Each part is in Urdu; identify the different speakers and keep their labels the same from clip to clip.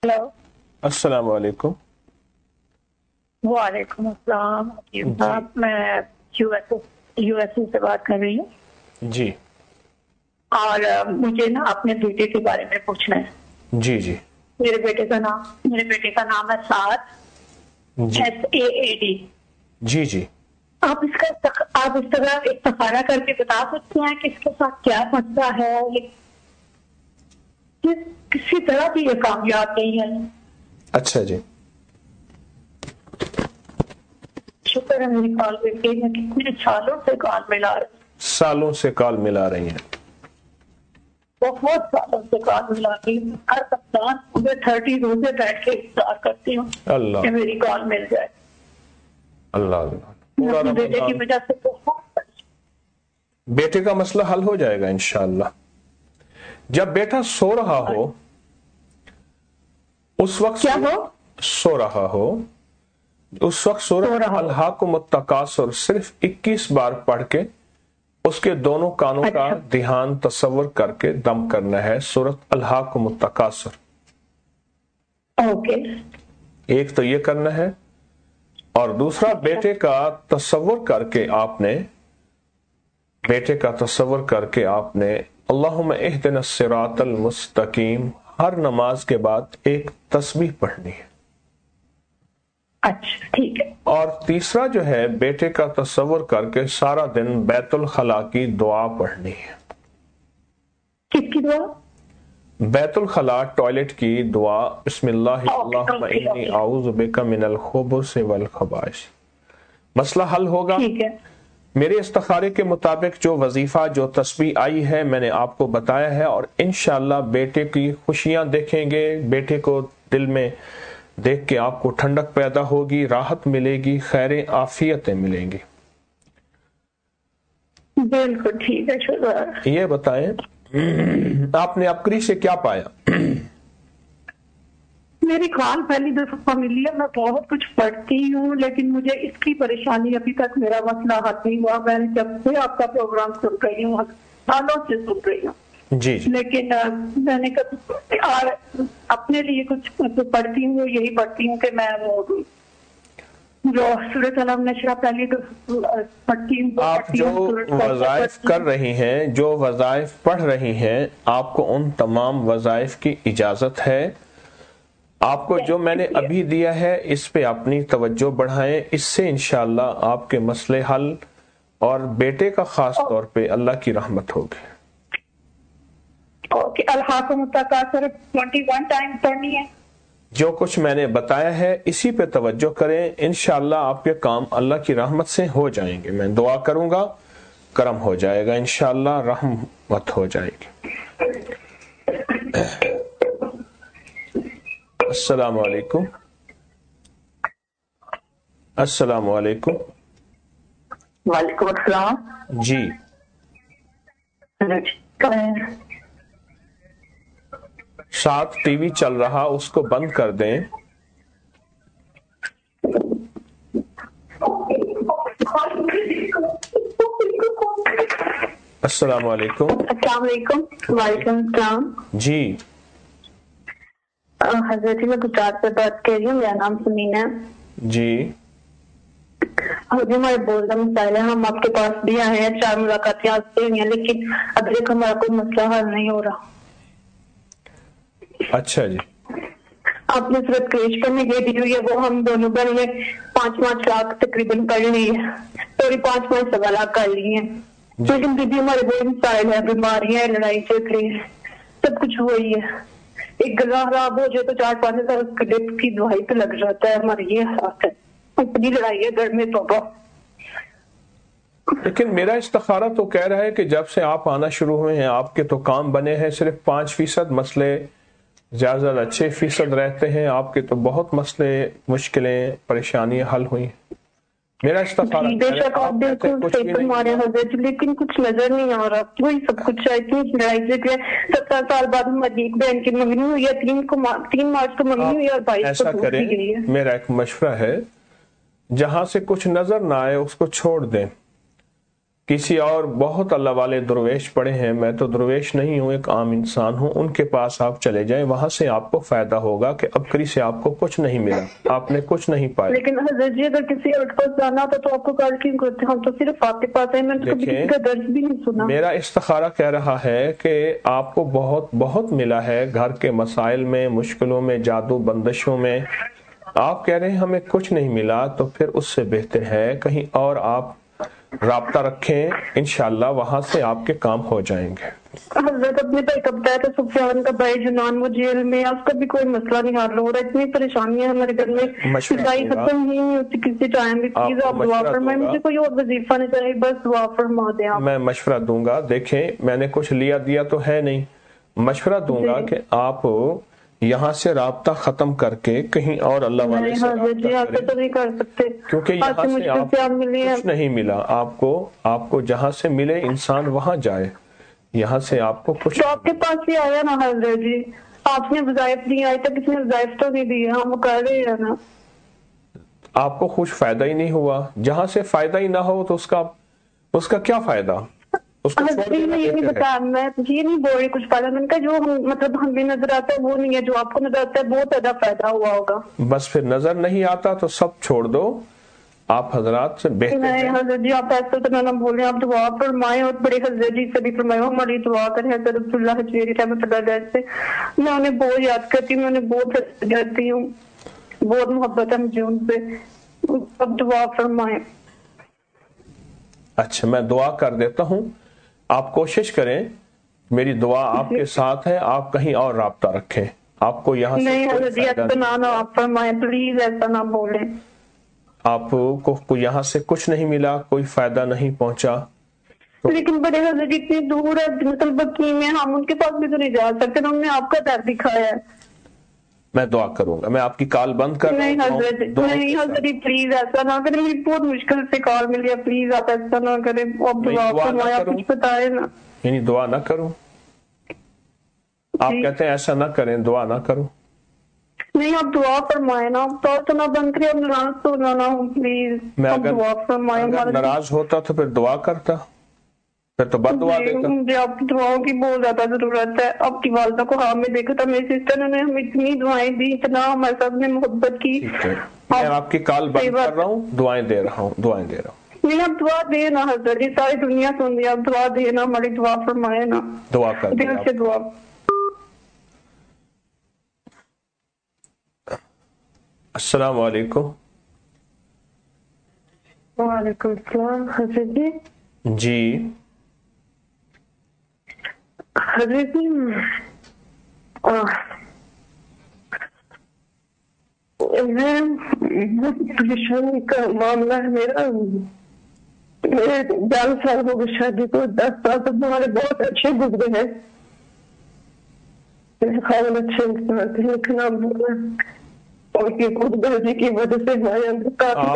Speaker 1: हेलो।
Speaker 2: अस्सलाम वालेकुम।
Speaker 1: वालेकुम अस्सलाम। साहब मैं यूएसए से बात कर रही हूँ
Speaker 2: जी
Speaker 1: और मुझे ना अपने बेटे के बारे में पूछना है।
Speaker 2: जी जी
Speaker 1: मेरे बेटे का नाम है साद,
Speaker 2: जी
Speaker 1: SAAD।
Speaker 2: जी जी
Speaker 1: आप इस तरह इस्तिखारा करके बता सकते हैं कि इसके साथ क्या मसला है, ये किसी तरह भी ये कामयाब नहीं है।
Speaker 2: अच्छा जी,
Speaker 1: शुक्र है मेरी कॉल बेटे ने कितने सालों से कॉल मिला रही,
Speaker 2: सालों से कॉल मिला रही हैं।
Speaker 1: बहुत सालों से कॉल मिला रही हूँ। हर रमजान सुबह 30 रोजे बैठ के इंतजार करती हूँ
Speaker 2: अल्लाह
Speaker 1: कि मेरी कॉल मिल जाए।
Speaker 2: अल्लाह अल्लाह। पूरा
Speaker 1: अपने बेटे की
Speaker 2: रमजान
Speaker 1: वजह से बहुत
Speaker 2: बेटे का मसला हल हो जाएगा इंशाअल्लाह। जब बेटा सो रहा हो उस वक्त
Speaker 1: क्या हो
Speaker 2: सो रहा हो उस वक्त सूरह अल्हाकुमुत तकासुर सिर्फ 21 बार पढ़ के उसके दोनों कानों का ध्यान तसव्वुर करके दम करना है। सूरह अल्हाकुमुत तकासुर,
Speaker 1: ओके।
Speaker 2: एक तो ये करना है, और दूसरा बेटे का तसव्वुर करके आपने अल्लाहुम्मा इहदिना सिरातल मुस्तकीम हर नमाज के बाद एक तस्बीह पढ़नी है।
Speaker 1: अच्छा ठीक है।
Speaker 2: और तीसरा जो है, बेटे का तसव्वुर करके सारा दिन बैतुल खला की दुआ पढ़नी है।
Speaker 1: किसकी दुआ?
Speaker 2: बैतुल खला टॉयलेट की दुआ, बिस्मिल्लाह अल्लाहुम्मा इन्नी आऊज़ु बिका मिनल खुबुसि वल खबाइस। मसला हल होगा।
Speaker 1: ठीक है।
Speaker 2: मेरे इस्तिखारे के मुताबिक जो वजीफा जो तस्बीह आई है मैंने आपको बताया है, और इंशाअल्लाह बेटे की खुशियां देखेंगे। बेटे को दिल में देख के आपको ठंडक पैदा होगी, राहत मिलेगी, खैरें आफियतें मिलेंगी।
Speaker 1: बिल्कुल ठीक है। शुक्र।
Speaker 2: ये बताएं आपने अपकरी से क्या पाया?
Speaker 1: मेरी कॉल पहली दफा मिली है। मैं बहुत कुछ पढ़ती हूँ लेकिन मुझे इसकी परेशानी अभी तक मेरा मसला हल नहीं हुआ। मैं जब से आपका प्रोग्राम सुन रही हूँ, सालों से सुन रही हूँ
Speaker 2: जी जी।
Speaker 1: लेकिन मैंने कभी और अपने लिए कुछ पढ़ती हूँ, यही पढ़ती हूँ कि मैं वो जो सूरत अलम नशरा पहली पढ़ती हूँ।
Speaker 2: आप जो वज़ाइफ कर रही हैं, जो वज़ाइफ पढ़ रही हैं, आपको उन तमाम वज़ाइफ की इजाजत है। आपको जो मैंने अभी दिया है इस पे अपनी तवज्जो बढ़ाएं, इससे इंशाअल्लाह आपके मसले हल और बेटे का खास तौर पे अल्लाह की रहमत होगी।
Speaker 1: ओके। अल्हाकुमुत तकासुर 21 टाइम पढ़नी है।
Speaker 2: जो कुछ मैंने बताया है इसी पे तवज्जो करें, इंशाअल्लाह आपके काम अल्लाह की रहमत से हो जाएंगे। मैं दुआ करूंगा, करम हो जाएगा इंशाअल्लाह, रहमत हो जाएगी। अस्सलाम वालेकुम। अस्सलाम वालेकुम।
Speaker 1: वालेकुम अस्सलाम।
Speaker 2: जी साथ टीवी चल रहा, उसको बंद कर दें। अस्सलाम वालेकुम।
Speaker 1: अस्सलाम वालेकुम। वालेकुम अस्सलाम।
Speaker 2: जी
Speaker 1: हजरत जी, मैं गुजरात से बात कर रही हूँ। मेरा नाम समीना है
Speaker 2: जी
Speaker 1: मुझे हमारे बोलना मसाइल है। हम आपके पास भी आए हैं, 4 मुलाकातें आपसे हुई हैं लेकिन अभी तक हमारा कोई मसला हल नहीं हो रहा।
Speaker 2: अच्छा जी।
Speaker 1: आपने सूरत क्रेश पर में ये दी हुई है, वो हम दोनों बहनों ने 5-5 लाख तकरीबन पढ़ ली है, थोड़ी 5-5 सवा लाख कर ली है। लेकिन दीदी हमारे बहुत मसाइल है, बीमारियां, लड़ाई झगड़े, सब कुछ वही है। एक गला खराब हो जाए तो 4-5 हजार की दवाई पे लग जाता है। हमारी ये हालत है, इतनी लड़ाई है घर में तो।
Speaker 2: लेकिन मेरा इस्तिखारा तो कह रहा है कि जब से आप आना शुरू हुए हैं आपके तो काम बने हैं, सिर्फ 5% मसले ज्यादा 6% रहते हैं। आपके तो बहुत मसले, मुश्किलें, परेशानियां हल हुई। मेरा इस्तिखारा
Speaker 1: बेशक आप बिल्कुल सही बता रहे हो, लेकिन कुछ नजर नहीं आ रहा। वही सब कुछ है, इतनी लड़ाई झगड़े। 17 साल बाद हमारी एक बहन की मंगनी हुई है, 3 मार्च को मंगनी हुई है और 22 को टूट गई है।
Speaker 2: मेरा एक मशवरा है, जहां से कुछ नजर ना आए उसको छोड़ दें, کسی اور بہت اللہ والے درویش پڑے ہیں، میں تو درویش نہیں ہوں، ایک عام انسان ہوں، ان کے پاس آپ چلے جائیں، وہاں سے آپ کو فائدہ ہوگا کہ ابکری سے آپ کو کچھ نہیں ملا، آپ نے کچھ نہیں پایا۔
Speaker 1: لیکن حضرت جی اگر کسی اور کے پاس جانا ہوتا تو آپ کو کال کیوں کرتے؟ ہم تو صرف آپ کے پاس ہیں، میں نے کبھی کسی کا درد بھی نہیں سنا۔
Speaker 2: میرا استخارہ کہہ رہا ہے کہ آپ کو بہت بہت ملا ہے گھر کے مسائل میں، مشکلوں میں، جادو بندشوں میں، آپ کہہ رہے ہیں ہمیں کچھ نہیں ملا، تو پھر اس سے بہتر ہے کہیں اور آپ رابطہ رکھیں، انشاءاللہ وہاں سے آپ کے کام ہو جائیں گے۔
Speaker 1: حضرت اپنے بھائی کا بتایا تھا، سفیان کا بھائی جنان، وہ جیل میں، اس کا بھی کوئی مسئلہ نہیں حل ہو رہا، اتنی پریشانی ہے ہمارے گھر میں، لڑائی ختم ہی نہیں ہوتی کسی ٹائم بھی۔ پلیز آپ دعا فرمائیں، مجھے کوئی اور وظیفہ نہیں چاہیے، بس دعا فرما دیں آپ۔
Speaker 2: میں مشورہ دوں گا، دیکھیں میں نے کچھ لیا دیا تو ہے نہیں، مشورہ دوں گا کہ آپ یہاں سے رابطہ ختم کر کے کہیں اور اللہ والے سے رابطہ کریں، کیونکہ یہاں سے آپ کچھ نہیں ملا، آپ کو جہاں سے ملے انسان وہاں جائے، یہاں سے آپ کو کچھ۔
Speaker 1: تو آپ کے پاس بھی آیا نا حضرت جی، آپ نے وظائف دی، آئے تک اس نے وظائف تو نہیں دی، ہم وہ کر رہے ہیں نا۔
Speaker 2: آپ کو کچھ فائدہ ہی نہیں ہوا، جہاں سے فائدہ ہی نہ ہو تو اس کا کیا فائدہ؟
Speaker 1: میں یہ نہیں بتا، میں یہ نہیں بول رہی کچھ فائدہ، میں نے کہا جو مطلب ہمیں نظر آتا ہے وہ نہیں ہے، جو آپ کو نظر آتا ہے بہت زیادہ فائدہ ہوا ہوگا۔
Speaker 2: بس پھر نظر نہیں آتا تو سب چھوڑ دو، آپ حضرات سے بہتر ہے۔
Speaker 1: نہیں حضرت جی آپ ایسا تو نہ بولیں، آپ دعا فرمائیں، اور بڑے حضرت جی سے بھی فرمائیں ہماری دعا کریں، حضرت عبداللہ حجویری رحمۃ اللہ علیہ سے، میں انہیں بہت یاد کرتی ہوں، میں انہیں بہت جاتی ہوں، بہت محبت ہے مجھے ان سے، اب دعا فرمائیں۔
Speaker 2: اچھا میں دعا کر دیتا ہوں، آپ کوشش کریں، میری دعا آپ کے ساتھ ہے، آپ کہیں اور رابطہ رکھیں، آپ کو یہاں سے
Speaker 1: نہیں حضرت جی ایسا نہ آپ فرمائیں، پلیز ایسا نہ بولیں۔
Speaker 2: آپ کو یہاں سے کچھ نہیں ملا، کوئی فائدہ نہیں پہنچا،
Speaker 1: لیکن بڑے حضرت جی اتنی دور ہے، مطلب بکی میں، ہم ان کے پاس بھی تو نہیں جا سکتے، انہوں نے آپ کا در دکھایا ہے۔ میں
Speaker 2: دعا کروں گا، میں آپ کی کال بند کر رہا ہوں۔
Speaker 1: نہیں حضرت جی پلیز ایسا نہ کریں، مجھے بہت مشکل سے کال ملی ہے، پلیز آپ ایسا نہ کریں، آپ دعا فرمائیں، آپ کچھ بتائیں نا۔
Speaker 2: یعنی دعا نہ کروں؟ آپ کہتے ہیں ایسا نہ کریں، دعا نہ کروں؟
Speaker 1: نہیں آپ دعا فرمائیں نا، آپ تو نہ بند کریں، آپ ناراض تو نہ ہوں پلیز، آپ دعا فرمائیں۔
Speaker 2: اگر ناراض ہوتا تو پھر دعا کرتا، پھر تو بد دعا دیتا۔
Speaker 1: مجھے آپ کی دعاؤں کی بہت زیادہ ضرورت ہے، آپ کی والدہ کو خواب میں دیکھا تھا، میری سسٹر نے ہمیں اتنی دعائیں دی، اتنا ہمارے ساتھ نے محبت کی۔
Speaker 2: میں آپ کی کال بند کر رہا ہوں، دعائیں دے رہا ہوں۔
Speaker 1: نہیں آپ دعا دے نا حضرت جی، ساری دنیا سن رہی ہے، آپ دعا دے نا، ہماری دعا فرمائے نا،
Speaker 2: دعا کر
Speaker 1: دل سے دعا۔
Speaker 2: السلام علیکم۔
Speaker 1: وعلیکم السلام حضرت جی۔
Speaker 2: جی
Speaker 1: حضرت جی پریشانی کا معاملہ ہے میرا، میرے 11 سال ہو گئے شادی کو، 10 سال تک ہمارے بہت اچھے گزرے ہیں، میرے خیال اچھے انسان تھے، لیکن اب ان کی خود غرضی کی وجہ سے ہمارے اندر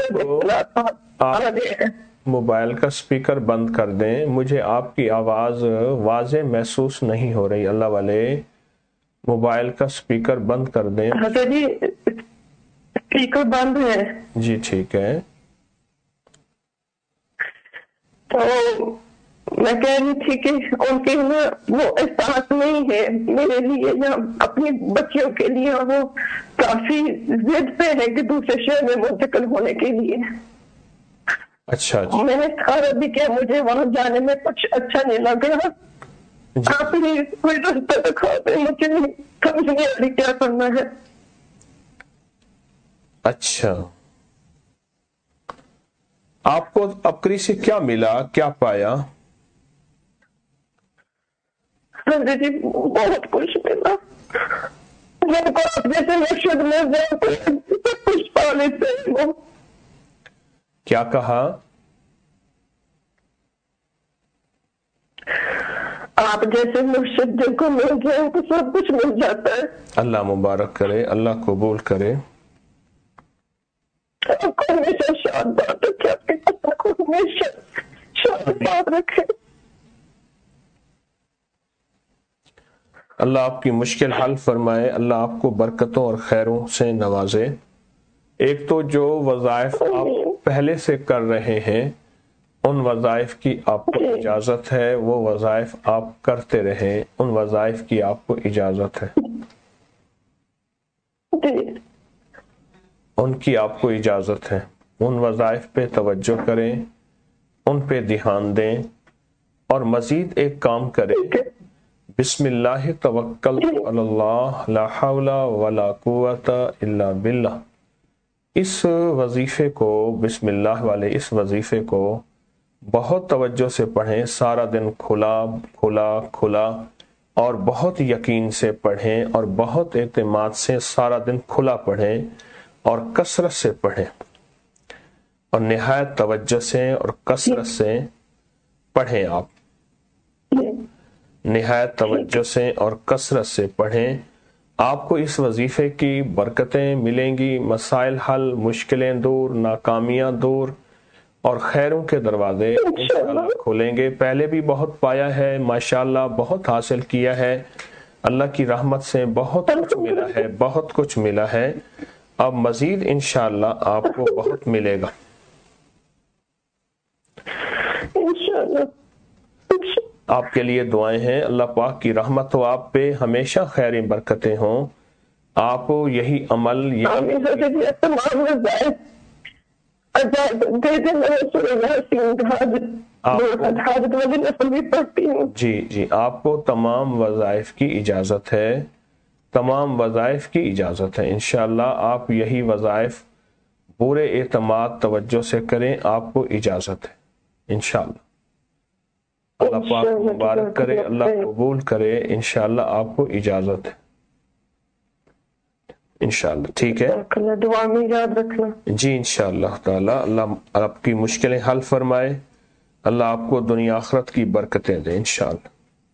Speaker 1: کافی
Speaker 2: موبائل کا سپیکر بند کر دیں، مجھے آپ کی آواز واضح محسوس نہیں ہو رہی، اللہ والے موبائل کا سپیکر بند کر دیں۔
Speaker 1: حضرت جی سپیکر بند ہے؟
Speaker 2: جی ٹھیک ہے۔
Speaker 1: تو میں کہہ رہی تھی کہ ان کے وہ احساس نہیں ہے میرے لیے یا اپنی بچیوں کے لیے، وہ کافی ضد پہ ہے کہ دوسرے شہر میں منتقل ہونے کے لیے۔
Speaker 2: اچھا
Speaker 1: میں نے سارا بھی کیا، مجھے وہاں جانے میں کچھ اچھا نہیں لگ رہا، آپ پلیز کوئی راستہ دکھا دیں، مجھے سمجھ نہیں آ رہی کیا کرنا ہے۔
Speaker 2: اچھا آپ کو ابکری سے کیا ملا، کیا پایا؟
Speaker 1: حضرت جی بہت کچھ ملا، میرے کو اپنے سے مرشد میں سب کچھ پا لیتے ہیں۔
Speaker 2: کیا کہا؟
Speaker 1: آپ جیسے مرشد جن کو مل جائے تو سب کچھ مل جاتا ہے۔ اللہ
Speaker 2: مبارک کرے، اللہ قبول کرے۔
Speaker 1: آپ کو ہمیشہ شاد بات رکھے، آپ کے پتہ کو ہمیشہ شاد بات رکھے۔
Speaker 2: اللہ آپ کی مشکل حل فرمائے، اللہ آپ کو برکتوں اور خیروں سے نوازے۔ ایک تو جو وظائف آپ پہلے سے کر رہے ہیں ان وظائف کی آپ کو اجازت ہے، وہ وظائف آپ کرتے رہیں، ان وظائف کی آپ کو اجازت ہے، ان کی آپ کو اجازت ہے۔ ان وظائف پہ توجہ کریں، ان پہ دھیان دیں، اور مزید ایک کام کریں، بسم اللہ توکلت علی اللہ لا حول ولا قوت الا باللہ۔ اس وظیفے کو، بسم اللہ والے اس وظیفے کو بہت توجہ سے پڑھیں، سارا دن کھلا کھلا کھلا، اور بہت یقین سے پڑھیں اور بہت اعتماد سے سارا دن کھلا پڑھیں اور کثرت سے پڑھیں، اور نہایت توجہ سے اور کثرت سے پڑھیں۔ آپ نہایت توجہ سے اور کثرت سے پڑھیں، آپ کو اس وظیفے کی برکتیں ملیں گی، مسائل حل، مشکلیں دور، ناکامیاں دور، اور خیروں کے دروازے انشاءاللہ کھولیں گے۔ پہلے بھی بہت پایا ہے، ماشاءاللہ بہت حاصل کیا ہے، اللہ کی رحمت سے بہت کچھ ملا ہے، بہت کچھ ملا ہے، اب مزید انشاءاللہ آپ کو بہت ملے گا۔ آپ کے لیے دعائیں ہیں، اللہ پاک کی رحمت ہو آپ پہ، ہمیشہ خیریں برکتیں ہوں، آپ یہی عمل جی آپ کو تمام وظائف کی اجازت ہے، تمام وظائف کی اجازت ہے، انشاءاللہ آپ یہی وظائف پورے اعتماد توجہ سے کریں، آپ کو اجازت ہے انشاءاللہ۔ اللہ پاک مبارک کرے، اللہ قبول کرے، انشاءاللہ آپ کو اجازت ہے انشاءاللہ، ٹھیک ہے؟
Speaker 1: دعا میں یاد رکھنا
Speaker 2: جی انشاءاللہ تعالی، اللہ آپ کی مشکلیں حل فرمائے، اللہ آپ کو دنیا آخرت کی برکتیں دے انشاءاللہ۔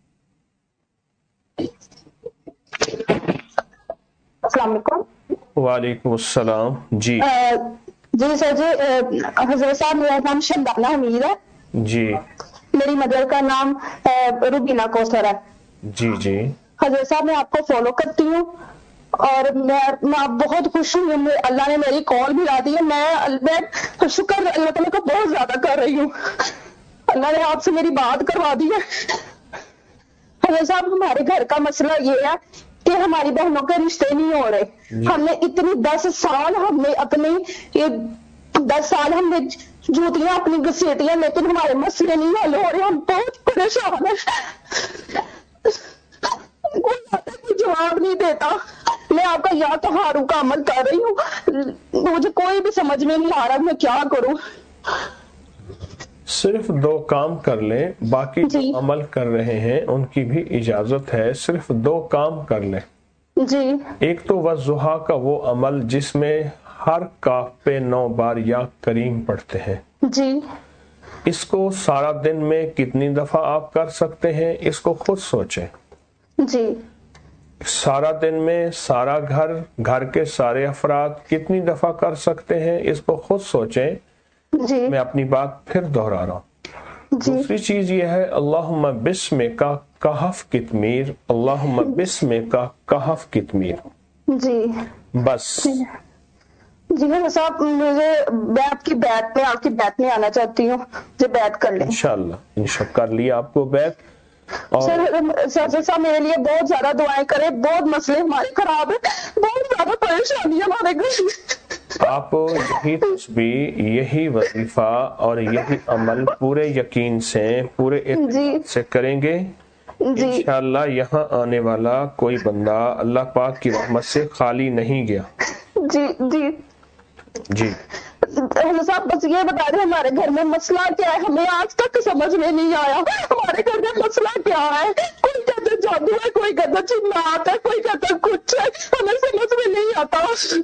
Speaker 1: السلام علیکم۔
Speaker 2: وعلیکم السلام۔ جی
Speaker 1: سر جی، حضرت صاحب میرا نام شہبانہ حمید ہے
Speaker 2: جی
Speaker 1: میری مدر کا نام روبینہ کوثر ہے
Speaker 2: جی
Speaker 1: حضرت صاحب میں آپ کو فالو کرتی ہوں اور میں بہت خوش ہوں، اللہ نے میری کال بھی لا دی ہے، میں شکر اللہ تعالیٰ کا بہت زیادہ کر رہی ہوں، اللہ نے آپ سے میری بات کروا دی ہے۔ حضرت صاحب ہمارے گھر کا مسئلہ یہ ہے کہ ہماری بہنوں کے رشتے نہیں ہو رہے، ہم نے اتنی 10 سال ہم نے اپنی 10 سال ہم نے جوتیاں اپنی گھسیٹیاں، لیکن ہمارے مسئلے نہیں حل ہو رہے، ہم بہت پریشان ہیں، کوئی جواب نہیں دیتا، میں آپ کا یا تو ہارو کا عمل کر رہی ہوں، مجھے کوئی بھی سمجھ میں نہیں آ رہا میں کیا کروں۔
Speaker 2: صرف 2 کام کر لیں، باقی جو عمل کر رہے ہیں ان کی بھی اجازت ہے، صرف 2 کام کر لیں۔
Speaker 1: جی
Speaker 2: ایک تو والضحیٰ کا وہ عمل جس میں ہر کاف پہ 9 بار یا کریم پڑھتے ہیں،
Speaker 1: جی
Speaker 2: اس کو سارا دن میں کتنی دفعہ آپ کر سکتے ہیں اس کو خود سوچیں۔
Speaker 1: جی
Speaker 2: سارا دن میں سارا گھر کے سارے افراد کتنی دفعہ کر سکتے ہیں اس کو خود سوچیں۔
Speaker 1: جی
Speaker 2: میں اپنی بات پھر دہرا رہا ہوں۔ دوسری چیز یہ ہے اللہم بسم کا کہف کتمیر، اللہم بسم کا کہف کتمیر،
Speaker 1: جی
Speaker 2: بس۔
Speaker 1: جی صاحب میں آپ کی بیعت میں آنا چاہتی ہوں، مجھے بیعت کر لیں
Speaker 2: انشاءاللہ کر لیا آپ کو بیعت۔
Speaker 1: سر صاحب میرے لیے بہت زیادہ دعائیں کریں، بہت مسئلے ہمارے خراب ہیں، بہت زیادہ پریشانی ہمارے گھر۔
Speaker 2: آپ یہی تسبیح، یہی وظیفہ اور یہی عمل پورے یقین سے، پورے اعتماد سے کریں گے، انشاءاللہ یہاں آنے والا کوئی بندہ اللہ پاک کی رحمت سے خالی نہیں گیا۔
Speaker 1: جی جی
Speaker 2: جی
Speaker 1: صاحب بس یہ بتا دیں ہمارے گھر میں مسئلہ کیا ہے، ہمیں آج تک سمجھ میں نہیں آیا ہمارے گھر میں مسئلہ کیا ہے، کوئی کہتا جادو ہے، کوئی کہتا جنات ہے، کوئی کہتا کچھ ہے، ہمیں سمجھ میں نہیں آتا۔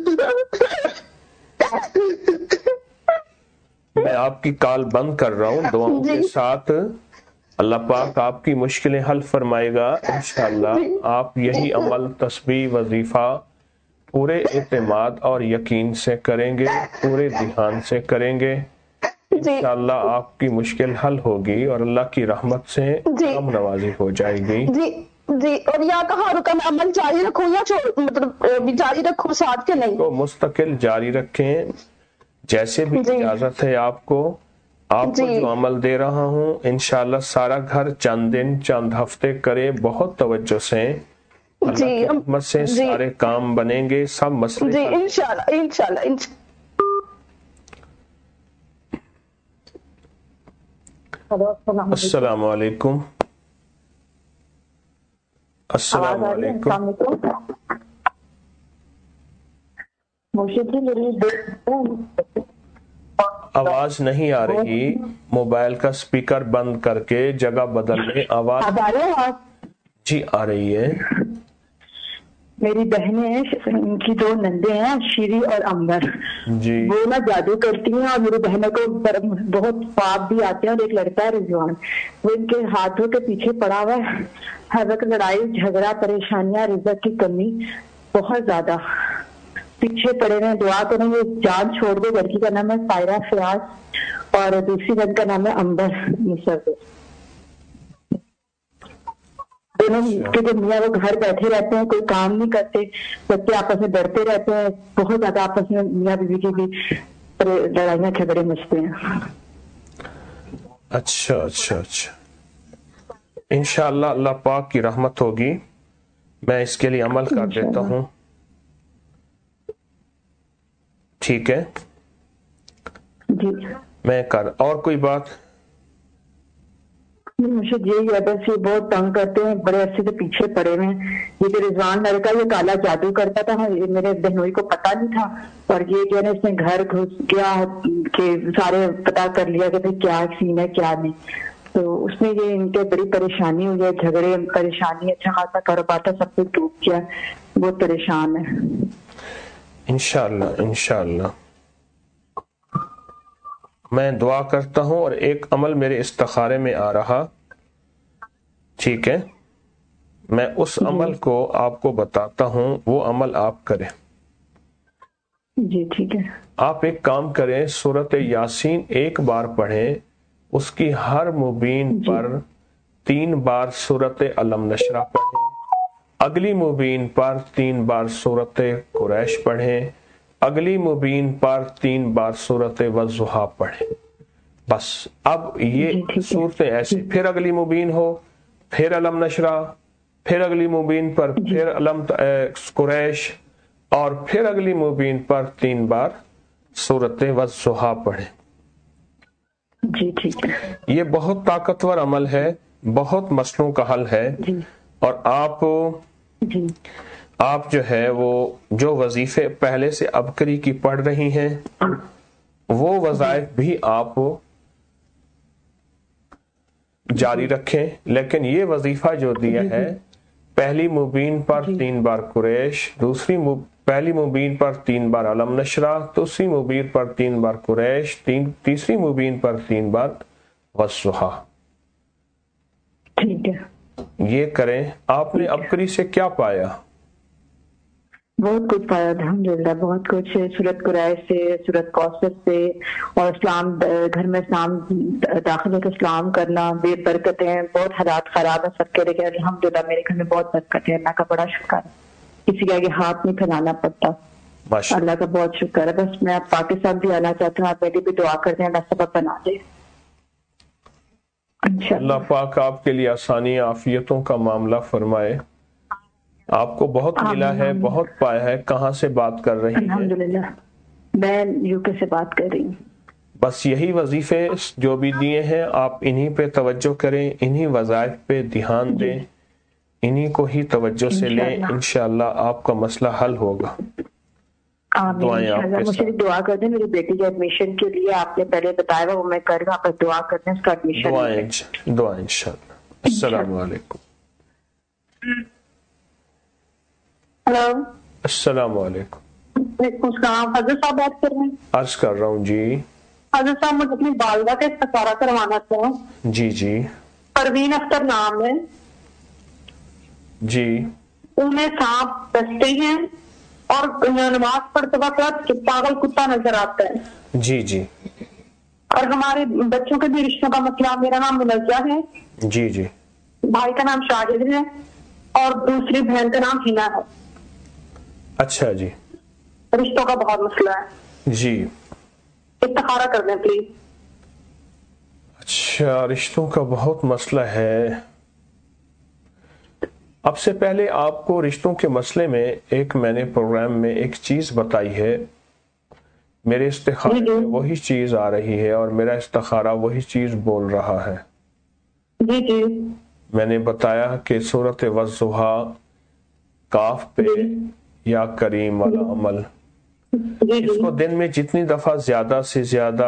Speaker 2: میں آپ کی کال بند کر رہا ہوں، دعاؤں کے ساتھ اللہ پاک آپ کی مشکلیں حل فرمائے گا انشاءاللہ۔ آپ یہی عمل، تسبیح، وظیفہ پورے اعتماد اور یقین سے کریں گے، پورے دھیان سے کریں گے، انشاءاللہ آپ کی مشکل حل ہوگی اور اللہ کی رحمت سے کم نوازی ہو جائے گی۔
Speaker 1: جی اور یا کہاں رکا میں عمل جاری رکھوں یا مطلب جاری رکھوں ساتھ کے نہیں؟
Speaker 2: تو مستقل جاری رکھیں، جیسے بھی اجازت ہے آپ کو آپ کو جو عمل دے رہا ہوں انشاءاللہ سارا گھر چند دن چند ہفتے کرے بہت توجہ سے، اللہ کی رحمت سے سارے کام بنیں گے، سب مسئلے
Speaker 3: جی انشاءاللہ
Speaker 2: السلام علیکم. السلام علیکم. آواز نہیں آ رہی، موبائل کا سپیکر بند کر کے جگہ بدل لیں. آواز جی آ رہی ہے.
Speaker 1: میری بہنیں ہیں، ان کی 2 نندے ہیں، شیری اور امبر.
Speaker 2: جی
Speaker 1: وہ نا جادو کرتی ہیں اور میری بہنوں کو بہت خواب بھی آتے ہیں. اور ایک لڑکا ہے رضوان، وہ ان کے ہاتھوں کے پیچھے پڑا ہوا ہے. ہر وقت لڑائی جھگڑا پریشانیاں، رزق کی کمی بہت زیادہ، پیچھے پڑے ہوئے. دعا کریں گے جان چھوڑ دے. لڑکی کا نام ہے سائرہ فیاض اور دوسری بہن کا نام ہے امبر مصر. دونوں کے جو میاں وہ گھر بیٹھے رہتے ہیں، کوئی کام نہیں کرتے، بچے آپس میں ڈرتے رہتے ہیں. بہت زیادہ آپس میں میاں بیوی کی بھی لڑائیاں جھگڑے مچتے ہیں.
Speaker 2: اچھا انشاءاللہ اللہ پاک کی رحمت ہوگی. میں اس کے لیے عمل کر دیتا ہوں. ٹھیک ہے
Speaker 1: جی
Speaker 2: میں اور کوئی بات؟
Speaker 1: مجھے یہی ہے بس، یہ بہت تنگ کرتے ہیں، بڑے عرصے سے پیچھے پڑے ہوئے ہیں. یہ جو رضوان لڑکا یہ کالا جادو کرتا تھا، یہ میرے بہنوئی کو پتا نہیں تھا. اور یہ جو ہے نا اس نے گھر گھس گیا کہ سارے پتا کر لیا کہ کیا سین ہے کیا نہیں. تو اس میں یہ ان کے بڑی پریشانی ہوئی ہے، جھگڑے پریشانی، اچھا خاصا کاروبار تھا سب کچھ ڈوب گیا. بہت پریشان ہے.
Speaker 2: انشاءاللہ میں دعا کرتا ہوں. اور ایک عمل میرے استخارے میں آ رہا، ٹھیک ہے، میں اس عمل کو آپ کو بتاتا ہوں، وہ عمل آپ کریں.
Speaker 1: جی ٹھیک ہے.
Speaker 2: آپ ایک کام کریں، سورۃ یاسین 1 بار پڑھیں، اس کی ہر مبین پر 3 بار سورۃ علم نشرہ پڑھیں، اگلی مبین پر 3 بار سورۃ قریش پڑھیں، اگلی مبین پر 3 بار سورۃ والضحیٰ پڑھیں. بس اب یہ صورتیں ایسے، پھر اگلی مبین ہو، پھر علم نشرہ، پھر اگلی مبین پر پھر علم قریش، اور پھر اگلی مبین پر 3 بار سورۃ والضحیٰ پڑھیں.
Speaker 1: جی ٹھیک ہے.
Speaker 2: یہ بہت طاقتور عمل ہے، بہت مسئلوں کا حل ہے. اور آپ جو ہے وہ جو وظیفے پہلے سے ابکری کی پڑھ رہی ہیں وہ وظائف بھی آپ جاری رکھیں. لیکن یہ وظیفہ جو دیا ہے، پہلی مبین پر 3 بار قریش، پہلی مبین پر 3 بار علم نشرہ، دوسری مبین پر 3 بار قریش، تیسری مبین پر 3 بار والضحیٰ.
Speaker 1: ٹھیک ہے. یہ
Speaker 2: کریں. آپ نے ابکری سے کیا پایا؟
Speaker 1: بہت کچھ پایا الحمدللہ، بہت کچھ. سورۃ قریش سے، سورۃ کوثر سے، اور اسلام گھر میں اسلام داخلے کا اسلام کرنا، بے برکتیں، بہت حالات خراب ہے سب کے لیے. الحمدللہ میرے گھر میں بہت برکت ہے، اللہ کا بڑا شکر ہے. کسی کے آگے ہاتھ نہیں پھیلانا پڑتا، اللہ کا بہت شکر ہے. بس میں آپ پاکستان بھی آنا چاہتا ہوں، آپ میری بھی دعا کرتے ہیں اللہ سبب بنا دے.
Speaker 2: اللہ پاک آپ کے لیے آسانی عافیتوں کا معاملہ فرمائے. آپ کو بہت ملا ہے، بہت پایا ہے. کہاں سے بات کر رہی ہیں؟
Speaker 1: الحمدللہ میں UK سے بات کر رہی ہوں.
Speaker 2: بس یہی وظیفے جو بھی دیے ہیں آپ انہی پہ توجہ کریں، انہی وظائف پہ دھیان دیں، انہی کو ہی توجہ سے لیں. انشاءاللہ آپ کا مسئلہ حل ہوگا.
Speaker 1: آمین. مجھے دعا کر دیں میری بیٹی کے ایڈمیشن کے لیے، آپ نے پہلے بتایا وہ میں کر رہا ہوں، آپ دعا کرتے ہیں اس کا ایڈمیشن.
Speaker 2: دعا انشاءاللہ. السلام علیکم.
Speaker 1: ہلو
Speaker 2: السلام علیکم.
Speaker 1: وعلیکم السلام. حضرت صاحب بات کر رہے ہیں؟
Speaker 2: عرض کر رہا ہوں. جی
Speaker 1: حضرت صاحب مجھے اپنی والدہ کا استخارہ کروانا تھا.
Speaker 2: جی
Speaker 1: پروین اختر نام ہے.
Speaker 2: جی
Speaker 1: انہیں سانپ ڈستے ہیں اور نماز پڑھتے وقت پاگل کتا نظر آتا ہے.
Speaker 2: جی
Speaker 1: اور ہمارے بچوں کے بھی رشتوں کا مسئلہ. میرا نام منزہ ہے.
Speaker 2: جی
Speaker 1: بھائی کا نام شاہد ہے اور دوسری بہن کا نام ہنا ہے.
Speaker 2: اچھا جی.
Speaker 1: رشتوں کا بہت مسئلہ ہے.
Speaker 2: جی
Speaker 1: استخارہ کر دیں پلیز.
Speaker 2: اچھا، رشتوں کا بہت مسئلہ ہے. اب سے پہلے آپ کو رشتوں کے مسئلے میں ایک میں نے پروگرام میں ایک چیز بتائی ہے. میرے استخارے میں وہی چیز آ رہی ہے اور میرا استخارہ وہی چیز بول رہا ہے.
Speaker 1: جی
Speaker 2: میں نے بتایا کہ سورۃ والضحیٰ کاف پہ یا کریم والا عمل، اس کو دن میں جتنی دفعہ زیادہ سے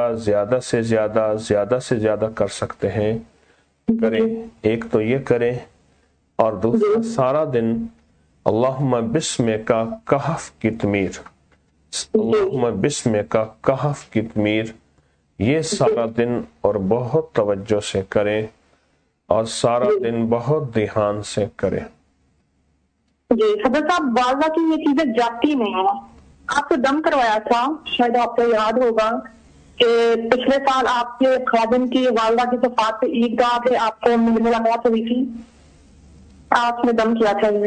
Speaker 2: زیادہ کر سکتے ہیں کریں. ایک تو یہ کریں، اور دوسرا سارا دن اللہم بسم کا کہف کتمیر، اللہم بسم کا کہف کتمیر، یہ سارا دن اور بہت توجہ سے کریں اور سارا دن بہت دھیان سے کریں.
Speaker 1: جی حضرت صاحب، والدہ کی یہ چیزیں جاتی نہیں ہیں. آپ سے دم کروایا تھا، شاید آپ کو یاد ہوگا کہ پچھلے سال آپ کے خادم کی والدہ کی صفات پہ عیدگاہ پہ آپ کو ملاقات ہوئی تھی، آپ نے دم کیا تھا.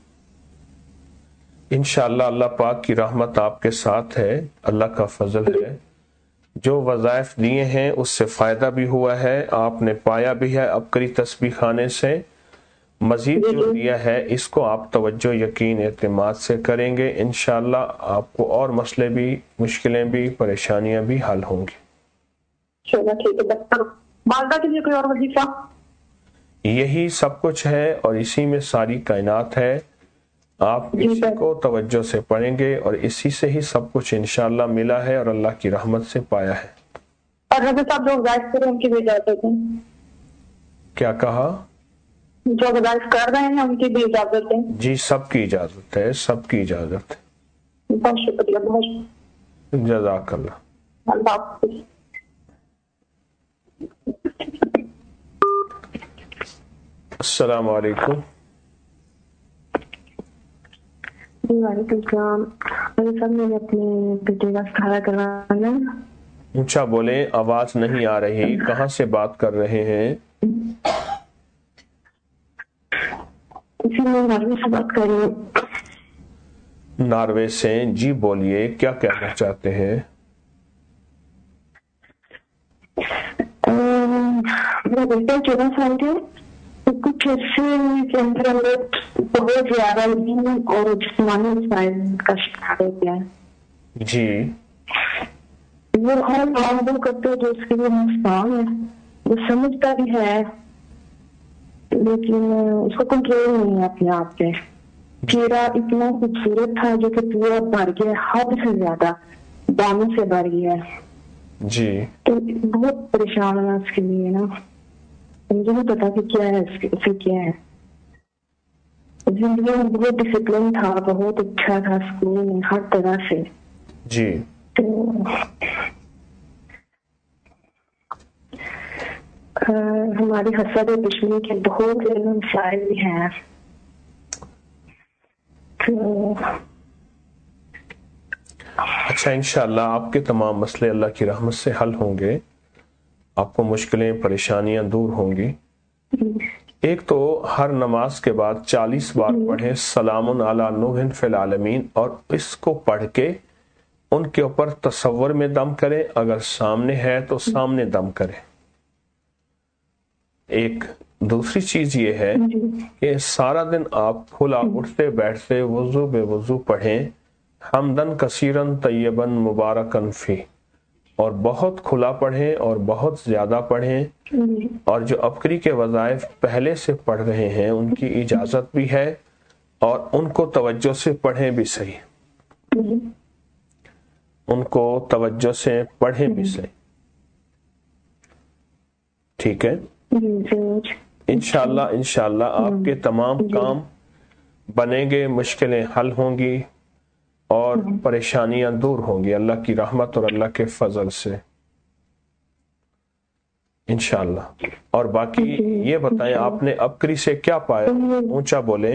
Speaker 2: انشاءاللہ اللہ پاک کی رحمت آپ کے ساتھ ہے، اللہ کا فضل ہے. جو وظائف دیے ہیں اس سے فائدہ بھی ہوا ہے، آپ نے پایا بھی ہے عبقری تسبیح خانے سے. مزید جو دیا ہے اس کو آپ توجہ یقین اعتماد سے کریں گے، انشاءاللہ آپ کو اور مسئلے بھی، مشکلیں بھی، پریشانیاں بھی حل ہوں گی.
Speaker 1: چلو ٹھیک ہے. والدہ کے لیے کوئی اور وظیفہ؟
Speaker 2: یہی سب کچھ ہے اور اسی میں ساری کائنات ہے. آپ اسی کو توجہ سے پڑھیں گے اور اسی سے ہی سب کچھ انشاءاللہ ملا ہے اور اللہ کی رحمت سے پایا ہے.
Speaker 1: اور حضرت صاحب جو وظائف کریں ان کی بھی اجازت ہے؟
Speaker 2: کیا کہا؟
Speaker 1: جو وظائف کر رہے ہیں ان کی بھی اجازت ہے؟
Speaker 2: جی سب کی اجازت ہے، سب کی اجازت ہے.
Speaker 1: بہت شکریہ، بہت شکریہ.
Speaker 2: جزاک اللہ.
Speaker 1: اللہ حافظ.
Speaker 2: السلام علیکم.
Speaker 1: وعلیکم السلام. صاحب میں نے اپنے بیٹے کا استخارہ کروانا ہے.
Speaker 2: اونچا بولیں، آواز نہیں آ رہی. کہاں سے بات کر رہے ہیں؟
Speaker 1: اسی میں ناروے سے بات کر رہی ہوں.
Speaker 2: ناروے سے؟ جی بولیے، کیا کہنا چاہتے ہیں؟
Speaker 1: میرا بیٹا 14 سال کا، کچھ عرصے کے اندر بہت زیادہ علم اور جسمانی مسائل کا شکار ہو گیا ہے.
Speaker 2: جی
Speaker 1: وہ ہر کام کرتے جو اس کے لیے نقصان ہے، وہ سمجھتا بھی ہے لیکن اس کو کنٹرول نہیں ہے اپنے آپ پہ. چہرہ اتنا خوبصورت تھا جو کہ پورا بھر گیا، حد سے زیادہ دانوں سے بھر گیا.
Speaker 2: جی
Speaker 1: تو بہت پریشان ہوں اس کے لیے نا. مجھے نہیں پتا کہ کیا ہے اس سے کیا ہے. زندگی میں بہت ڈسپلن تھا، بہت اچھا تھا اسکول میں ہر طرح سے.
Speaker 2: جی
Speaker 1: تو ہماری حسد و دشمنی کے بہت مسائل بھی ہیں.
Speaker 2: اچھا، انشاءاللہ آپ کے تمام مسئلے اللہ کی رحمت سے حل ہوں گے، آپ کو مشکلیں پریشانیاں دور ہوں گی. ایک تو ہر نماز کے بعد 40 بار پڑھیں سلام علی نوح فی العالمین، اور اس کو پڑھ کے ان کے اوپر تصور میں دم کریں، اگر سامنے ہے تو سامنے دم کریں. ایک دوسری چیز یہ ہے کہ سارا دن آپ کھلا اٹھتے بیٹھتے وضو بے وضو پڑھیں حمدن کثیرن طیبن مبارکن فی، اور بہت کھلا پڑھیں اور بہت زیادہ پڑھیں. اور جو عبقری کے وظائف پہلے سے پڑھ رہے ہیں ان کی اجازت بھی ہے اور ان کو توجہ سے پڑھیں بھی صحیح، ان کو توجہ سے پڑھیں بھی صحیح. ٹھیک ہے؟ انشاءاللہ آپ کے تمام کام بنیں گے، مشکلیں حل ہوں گی اور پریشانیاں دور ہوں گی اللہ کی رحمت اور اللہ کے فضل سے انشاءاللہ. اور باقی یہ بتائیں آپ نے عبقری سے کیا پایا؟ اونچا بولیں.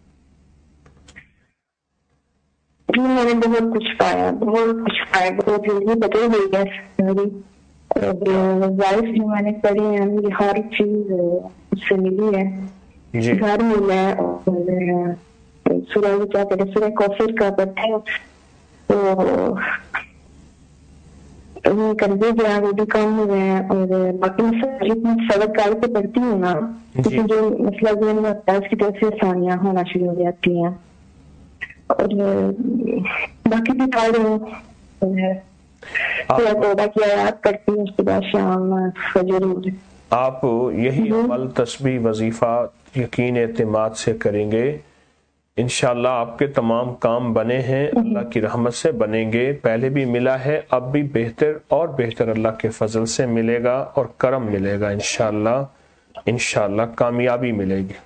Speaker 1: میں نے بہت کچھ پایا، بہت زندگی بدل گئی ہے. وظائف جو میں نے پڑھی ہیں مجھے ہر چیز اس سے ملی ہے. گھر ملا ہے اور سورہ کوثر کا پڑھا ہے تو قرضے جو ہیں وہ بھی کم ہو گئے ہیں، اور باقی سبق کال کے پڑھتی ہوں نا، جو مسئلہ ذہن میں ہوتا ہے اس کی طرف سے آسانیاں ہونا شروع ہو جاتی ہیں، اور باقی بھی پڑھ رہی ہوں، توبہ کی آیات پڑھتی ہوں، اس کے بعد شام فجر۔
Speaker 2: آپ یہی عمل تسبیح وظیفہ یقین اعتماد سے کریں گے، انشاءاللہ آپ کے تمام کام بنے ہیں، اللہ کی رحمت سے بنیں گے، پہلے بھی ملا ہے، اب بھی بہتر اور بہتر اللہ کے فضل سے ملے گا اور کرم ملے گا، انشاءاللہ کامیابی ملے گی۔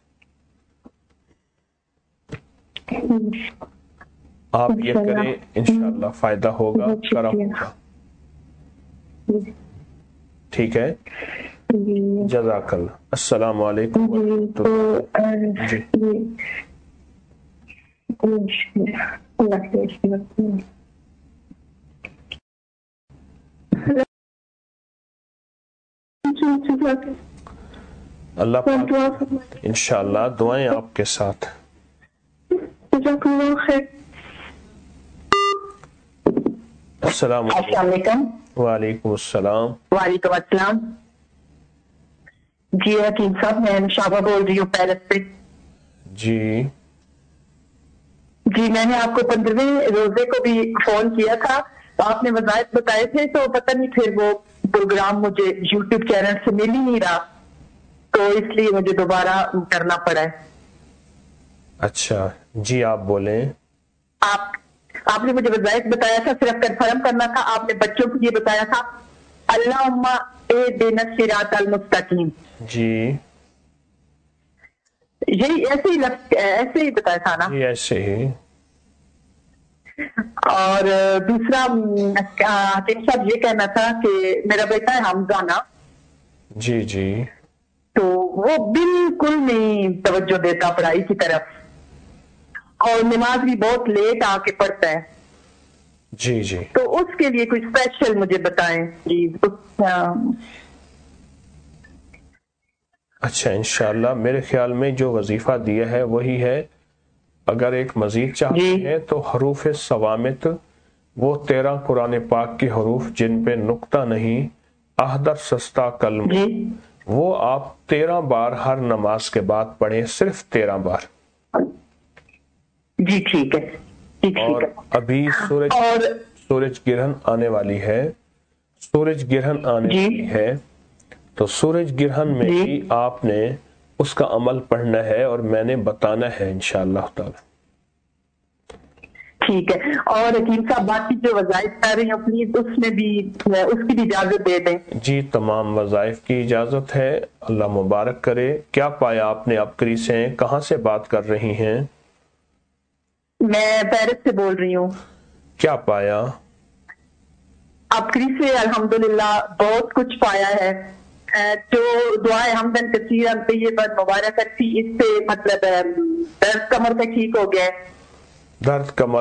Speaker 2: آپ یہ کریں، انشاءاللہ فائدہ ہوگا، کرم ہوگا، ٹھیک ہے؟ جزاک اللہ۔ السلام علیکم جی اللہ پاک انشاءاللہ دعائیں آپ کے ساتھ۔ السلام
Speaker 1: علیکم۔
Speaker 2: وعلیکم السلام۔
Speaker 1: وعلیکم السلام۔ جی حکیم صاحب، میں نشابہ بول رہی ہوں پیرس سے۔
Speaker 2: جی
Speaker 1: میں نے آپ کو 15ویں روزے کو بھی فون کیا تھا، آپ نے وظائف بتائے تھے، تو پتہ نہیں پھر وہ پروگرام مجھے یوٹیوب چینل سے مل ہی نہیں رہا، تو اس لیے مجھے دوبارہ کرنا پڑا ہے۔
Speaker 2: اچھا جی، آپ بولیں۔
Speaker 1: آپ نے مجھے وظائف بتایا تھا، صرف کنفرم کرنا تھا، آپ نے بچوں کو یہ بتایا تھا اللہم اہدنا الصراط المستقیم۔
Speaker 2: جی
Speaker 1: یہی ایسے ہی بتایا تھا نا؟
Speaker 2: جی ایسے ہی۔
Speaker 1: اور دوسرا حکیم صاحب یہ کہنا تھا کہ میرا بیٹا ہے حمزہ نا،
Speaker 2: جی جی،
Speaker 1: تو وہ بالکل نہیں توجہ دیتا پڑھائی کی طرف، اور نماز بھی بہت لیٹ آ کے پڑھتا ہے۔
Speaker 2: جی جی،
Speaker 1: تو اس کے لیے کوئی اسپیشل مجھے بتائیں جی۔
Speaker 2: اچھا انشاءاللہ میرے خیال میں جو وظیفہ دیا ہے وہی ہے، اگر ایک مزید چاہتے ہیں تو حروف صوامت، وہ 13 قرآن پاک کے حروف جن پہ نقطہ نہیں، احدر سستا کلم، وہ آپ 13 بار ہر نماز کے بعد پڑھیں، صرف 13 بار۔
Speaker 1: جی ٹھیک ہے۔
Speaker 2: اور ابھی سورج گرہن آنے والی ہے، تو سورج گرہن میں بھی آپ نے اس کا عمل پڑھنا ہے اور میں نے بتانا ہے انشاءاللہ تعالی۔
Speaker 1: ٹھیک ہے۔ اور حکیم صاحب باقی جو وظائف کر رہی ہیں پلیز اس میں بھی اس کی بھی اجازت دے دیں۔ جی
Speaker 2: تمام وظائف کی اجازت ہے، اللہ مبارک کرے۔ کیا پایا آپ نے؟ ابکری سے کہاں سے بات کر رہی ہیں؟
Speaker 1: میں پیرس سے بول رہی ہوں۔
Speaker 2: کیا پایا؟
Speaker 1: ابکری سے الحمدللہ بہت کچھ پایا ہے، جو دعائیں حمدن کثیرا طیبا مبارکہ تھی، اس سے مطلب درد کمر کا ٹھیک ہو گیا،
Speaker 2: درد کمر،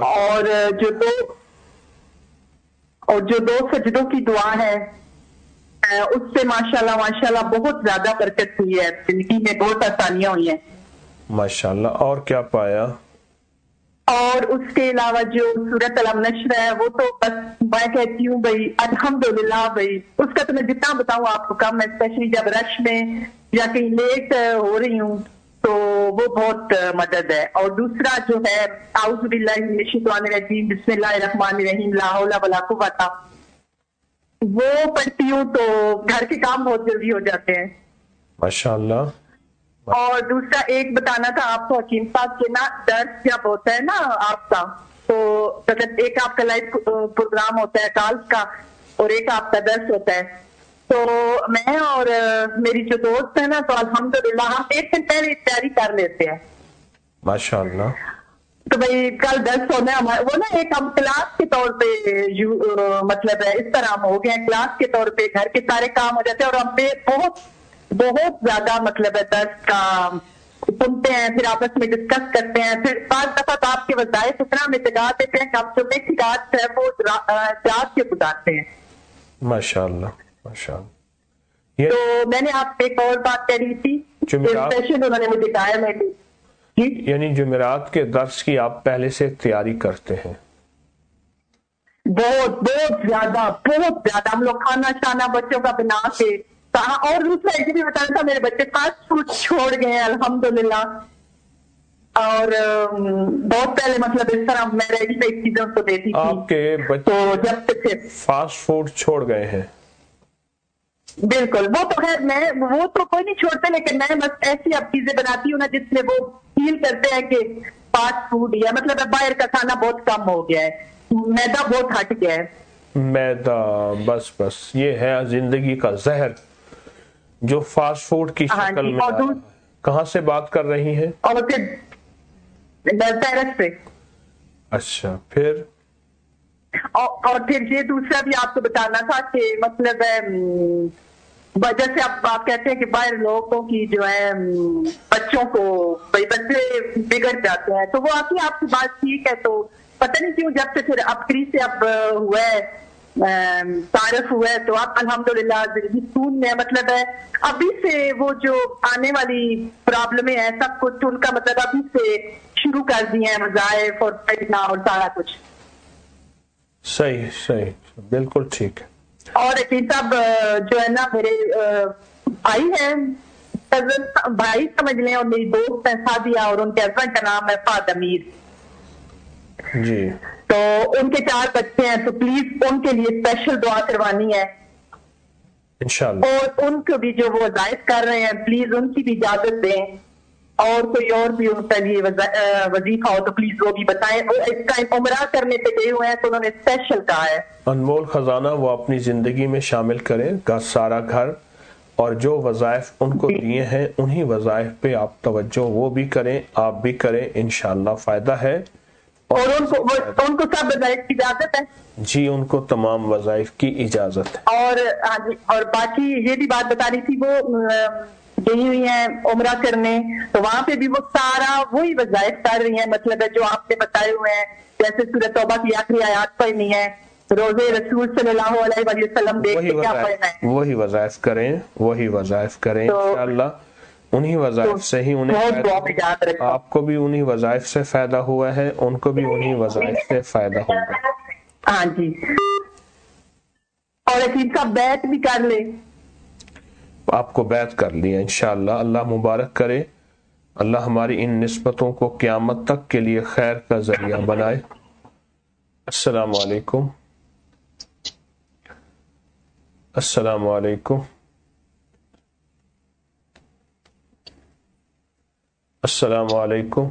Speaker 1: اور جو دو سجدوں کی دعا ہے اس سے ماشاءاللہ بہت زیادہ برکت ہوئی ہے، زندگی میں بہت آسانیاں ہوئی ہیں
Speaker 2: ماشاءاللہ۔ اور کیا پایا؟
Speaker 1: اور اس کے علاوہ جو سورۃ علم نشر ہے وہ تو بس میں کہتی ہوں بھائی الحمدللہ، بھائی اس کا تو میں جتنا بتاؤں آپ کو کم ہے، اسپیشلی جب رش میں یا کہیں لیٹ ہو رہی ہوں تو وہ بہت مدد ہے۔ اور دوسرا جو ہے اعوذ باللہ من الشیطان الرجیم بسم اللہ الرحمن الرحیم لا حول ولا قوت، وہ پڑھتی ہوں تو گھر کے کام بہت جلدی ہو جاتے ہیں
Speaker 2: ماشاءاللہ۔
Speaker 1: اور دوسرا ایک بتانا تھا آپ کو حکیم صاحب کے نا، درس جب ہوتا ہے نا آپ کا، تو ایک آپ کا لائیو پروگرام ہوتا ہے کالز کا اور ایک آپ کا درس ہوتا ہے، تو میں اور میری جو دوست ہے نا تو الحمدللہ ہم ایک دن پہلے تیاری کر لیتے ہیں
Speaker 2: ماشاءاللہ۔
Speaker 1: تو بھائی کل درس ہونا ہے، وہ نا ایک ہم کلاس کے طور پہ مطلب ہے اس طرح ہم ہو گئے ہیں، کلاس کے طور پہ گھر کے سارے کام ہو جاتے ہیں، اور ہم پہ بہت زیادہ مطلب ہے درس کا سنتے ہیں، پھر آپس میں ڈسکس کرتے ہیں، پھر بعض دفعہ تو آپ کے وظائف اتنا ہمیں جگا دیتے ہیں کہ ہم جو کی رات ہے وہ رات کے گزارتے ہیں
Speaker 2: ماشاءاللہ ماشاءاللہ۔
Speaker 1: تو میں نے آپ سے ایک اور بات کہہ رہی تھی، سیشن انہوں نے مجھے کہا ہے، یعنی
Speaker 2: جمعرات کے درس کی آپ پہلے سے تیاری کرتے ہیں؟
Speaker 1: بہت بہت زیادہ ہم لوگ کھانا شانا بچوں کا بنا کے. اور دوسرا ایسے بھی بتانا تھا, میرے بچے فاسٹ فوڈ چھوڑ گئے ہیں الحمدللہ. اور بہت پہلے مطلب اس طرح میں ریڈی میڈ چیزوں کو دیتی تھی.
Speaker 2: آپ کے بچے
Speaker 1: جب سے
Speaker 2: فاسٹ فوڈ چھوڑ گئے ہیں؟
Speaker 1: بالکل, وہ تو خیر میں وہ تو کوئی نہیں چھوڑتے, لیکن میں بس ایسی اب چیزیں بناتی ہوں نا جس میں وہ فیل کرتے ہیں کہ فاسٹ فوڈ یا مطلب باہر کا کھانا بہت کم ہو گیا ہے, میدا بہت ہٹ گیا ہے.
Speaker 2: میدا بس یہ ہے زندگی کا زہر جو فاسٹ فوڈ کی شکل میں. کہاں سے بات کر رہی ہیں؟
Speaker 1: اور پھر پیرس سے.
Speaker 2: اچھا, پھر
Speaker 1: اور پھر یہ دوسرا بھی آپ کو بتانا تھا کہ مطلب وجہ سے آپ کہتے ہیں کہ باہر لوگوں کی جو ہے بچوں کو بچے بگڑ جاتے ہیں, تو وہ آپ کی بات ٹھیک ہے. تو پتہ نہیں کیوں جب سے پھر ابری سے اب ہوا ہے تعارف ہوا ہے تو آپ الحمدللہ سکون میں مطلب ہے ابھی سے وہ جو آنے والی پرابلمیں ہیں سب کچھ ان کا مطلب ابھی سے شروع کر دیے ہیں, وظائف اور پڑھنا اور سارا کچھ.
Speaker 2: صحیح بالکل ٹھیک ہے.
Speaker 1: اور یقین صاحب جو ہے نا میرے بھائی ہیں, بھائی سمجھ لیں, اور میری دوست ہے سادیہ, اور ان کے ہسبینڈ کا نام ہے فہد امیر
Speaker 2: جی.
Speaker 1: تو ان کے 4 بچے ہیں, تو پلیز ان کے لیے اسپیشل دعا کروانی ہے
Speaker 2: انشاءاللہ. اور
Speaker 1: ان کو بھی جو وہ وظائف کر رہے ہیں پلیز ان کی بھی اجازت دیں, اور کوئی اور بھی ان کا لیے وظیفہ ہو تو پلیز وہ بھی بتائیں. وہ اس کا عمرہ کرنے پہ گئے ہوئے ہیں تو انہوں نے اسپیشل کہا ہے
Speaker 2: انمول خزانہ وہ اپنی زندگی میں شامل کریں سارا گھر, اور جو وظائف ان کو دیے ہیں انہی وظائف پہ آپ توجہ وہ بھی کریں, آپ بھی کریں, انشاءاللہ فائدہ ہے.
Speaker 1: اور ان کو سب وظائف کی اجازت ہے؟
Speaker 2: جی, ان کو تمام وظائف کی اجازت ہے.
Speaker 1: اور باقی یہ بھی بات بتا رہی تھی, وہ گئی ہوئی ہیں عمرہ کرنے, تو وہاں پہ بھی وہ سارا وہی وظائف کر رہی ہیں, مطلب ہے جو آپ نے بتائے ہوئے ہیں, جیسے سورۃ توبہ کی آخری آیات پڑھنی ہے, روزے رسول صلی اللہ علیہ وسلم دیکھ کے کیا پڑھنا ہے,
Speaker 2: وہی وظائف کریں انشاءاللہ. انہی وظائف سے ہی انہیں آپ کو بھی انہی وظائف سے فائدہ ہوا ہے, ان کو بھی انہی وظائف سے فائدہ ہوگا.
Speaker 1: ہاں جی. اور عقیب صاحب بیعت بھی کر لے.
Speaker 2: آپ کو بیعت کر لیا انشاءاللہ. اللہ مبارک کرے, اللہ ہماری ان نسبتوں کو قیامت تک کے لیے خیر کا ذریعہ بنائے. السلام علیکم. السلام علیکم. السلام علیکم.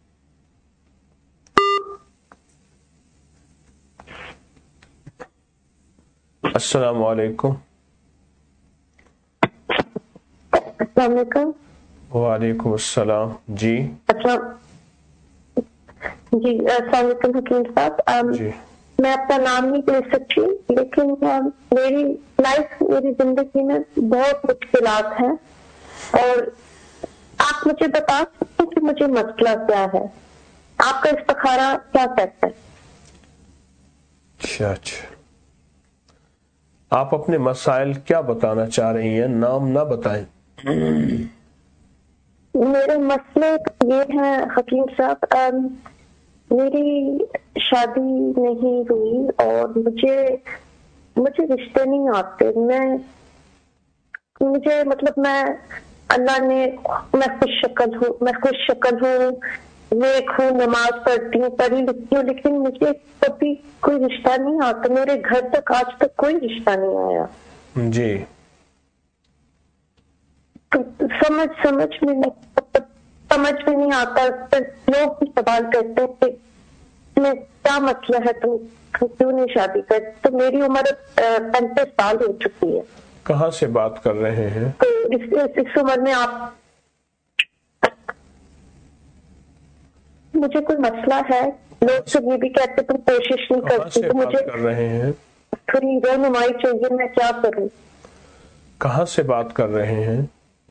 Speaker 2: السلام علیکم.
Speaker 1: السلام علیکم.
Speaker 2: وعلیکم السلام. جی
Speaker 1: جی السلام علیکم حکیم صاحب.
Speaker 2: جی
Speaker 1: میں اپنا نام نہیں دے سکتی, لیکن میری زندگی میں بہت مشکلات ہیں, اور آپ مجھے بتا سکتے ہیں کہ مجھے مسئلہ کیا ہے؟ آپ کا استخارہ کیا کہتا ہے؟
Speaker 2: اچھا, آپ اپنے مسائل کیا بتانا چاہ رہی ہیں؟ نام نہ بتائیں.
Speaker 1: میرے مسئلے یہ ہیں حکیم صاحب, میری شادی نہیں ہوئی اور مجھے رشتے نہیں آتے. مجھے مطلب میں خوش شکل ہوں, نیک ہوں, نماز پڑھی لکھتی ہوں, لیکن مجھے کبھی کوئی رشتہ نہیں آتا. میرے گھر تک آج تک کوئی رشتہ نہیں آیا.
Speaker 2: جی
Speaker 1: سمجھ میں نہیں آتا. لوگ بھی سوال کرتے ہیں کہ کیا مسئلہ ہے, تم کیوں نہیں شادی کرتے؟ تو میری عمر 35 سال ہو چکی ہے.
Speaker 2: کہاں سے بات کر رہے ہیں؟
Speaker 1: تو اس عمر میں آپ مجھے کوئی مسئلہ ہے, لوگ سب یہ بھی کہتے تم کوشش نہیں کرتی, تو مجھے
Speaker 2: کر رہے ہیں
Speaker 1: تھوڑی رہنمائی چاہیے, میں کیا کروں؟
Speaker 2: کہاں سے بات کر رہے ہیں؟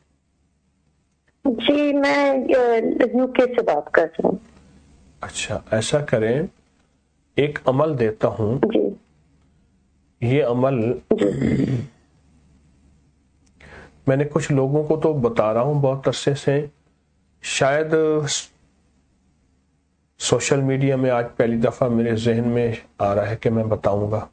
Speaker 1: جی میں UK سے بات کر رہا ہوں.
Speaker 2: اچھا, ایسا کریں, ایک عمل دیتا ہوں.
Speaker 1: جی.
Speaker 2: یہ عمل میں نے کچھ لوگوں کو تو بتا رہا ہوں بہت عرصے سے, شاید سوشل میڈیا میں آج پہلی دفعہ میرے ذہن میں آ رہا ہے کہ میں بتاؤں گا.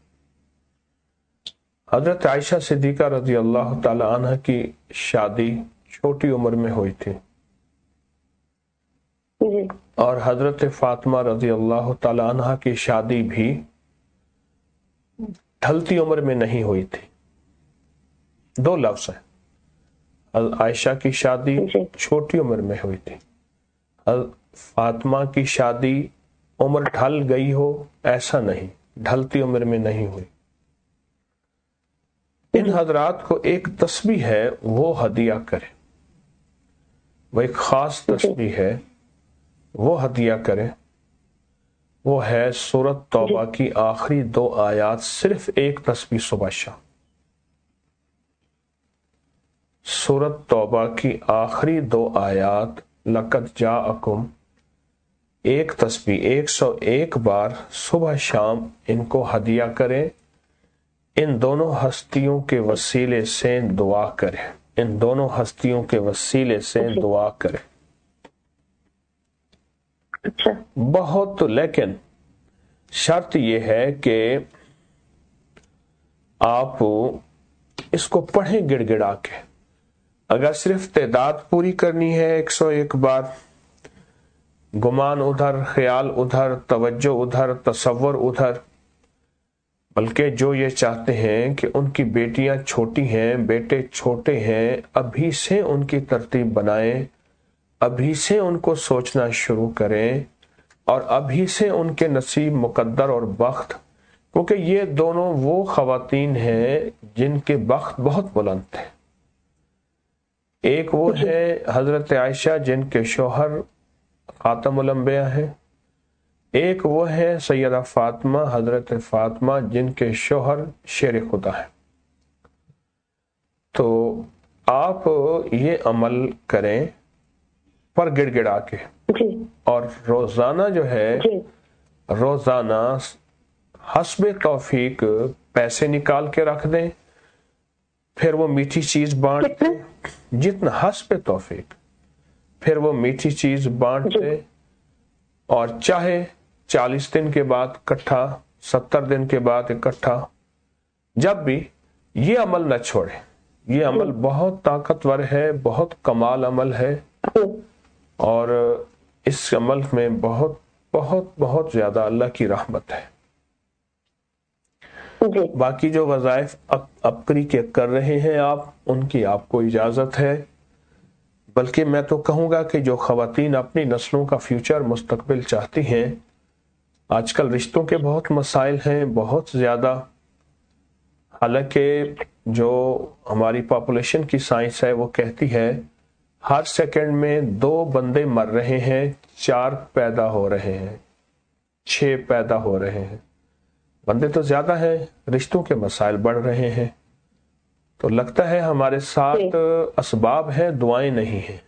Speaker 2: حضرت عائشہ صدیقہ رضی اللہ تعالی عنہ کی شادی چھوٹی عمر میں ہوئی تھی اور حضرت فاطمہ رضی اللہ تعالی عنہ کی شادی بھی ڈھلتی عمر میں نہیں ہوئی تھی. دو لفظ ہیں. عائشہ کی شادی چھوٹی عمر میں ہوئی تھی. فاطمہ کی شادی عمر ڈھل گئی ہو ایسا نہیں، ڈھلتی عمر میں نہیں ہوئی. ان حضرات کو ایک تسبیح ہے وہ ہدیہ کرے، وہ ایک خاص تسبیح ہے وہ ہدیہ کرے. وہ ہے سورۃ توبہ کی آخری 2 آیات، صرف ایک تسبیح صبح شام. سورۃ توبہ کی آخری 2 آیات لقد جاءکم، ایک تسبیح 101 بار صبح شام ان کو ہدیہ کریں. ان دونوں ہستیوں کے وسیلے سے دعا کریں، ان دونوں ہستیوں کے وسیلے سے دعا کریں. بہت، لیکن شرط یہ ہے کہ آپ اس کو پڑھیں گڑ گڑا کے. اگر صرف تعداد پوری کرنی ہے 101 بار، گمان ادھر، خیال ادھر، توجہ ادھر، تصور ادھر، بلکہ جو یہ چاہتے ہیں کہ ان کی بیٹیاں چھوٹی ہیں، بیٹے چھوٹے ہیں، ابھی سے ان کی ترتیب بنائیں، ابھی سے ان کو سوچنا شروع کریں اور ابھی سے ان کے نصیب، مقدر اور بخت، کیونکہ یہ دونوں وہ خواتین ہیں جن کے بخت بہت بلند تھے. ایک وہ ہے حضرت عائشہ جن کے شوہر خاتم الانبیاء ہیں، ایک وہ ہے سیدہ فاطمہ، حضرت فاطمہ جن کے شوہر شیر خدا ہیں. تو آپ یہ عمل کریں پر گڑ گڑا کے، اور روزانہ جو ہے روزانہ حسب توفیق پیسے نکال کے رکھ دیں، پھر وہ میٹھی چیز بانٹ دیں جتنا حسب توفیق، پھر وہ میٹھی چیز بانٹ دیں، اور چاہے 40 دن کے بعد اکٹھا، 70 دن کے بعد اکٹھا، جب بھی یہ عمل نہ چھوڑے. یہ عمل بہت طاقتور ہے، بہت کمال عمل ہے، اور اس عمل میں بہت بہت بہت زیادہ اللہ کی رحمت ہے. باقی جو وظائف عبقری کے کر رہے ہیں آپ، ان کی آپ کو اجازت ہے. بلکہ میں تو کہوں گا کہ جو خواتین اپنی نسلوں کا فیوچر، مستقبل چاہتی ہیں، آج کل رشتوں کے بہت مسائل ہیں، بہت زیادہ. حالانکہ جو ہماری پاپولیشن کی سائنس ہے وہ کہتی ہے ہر سیکنڈ میں 2 بندے مر رہے ہیں، 4 پیدا ہو رہے ہیں، 6 پیدا ہو رہے ہیں. بندے تو زیادہ ہیں، رشتوں کے مسائل بڑھ رہے ہیں. تو لگتا ہے ہمارے ساتھ اسباب ہیں، دعائیں نہیں ہیں.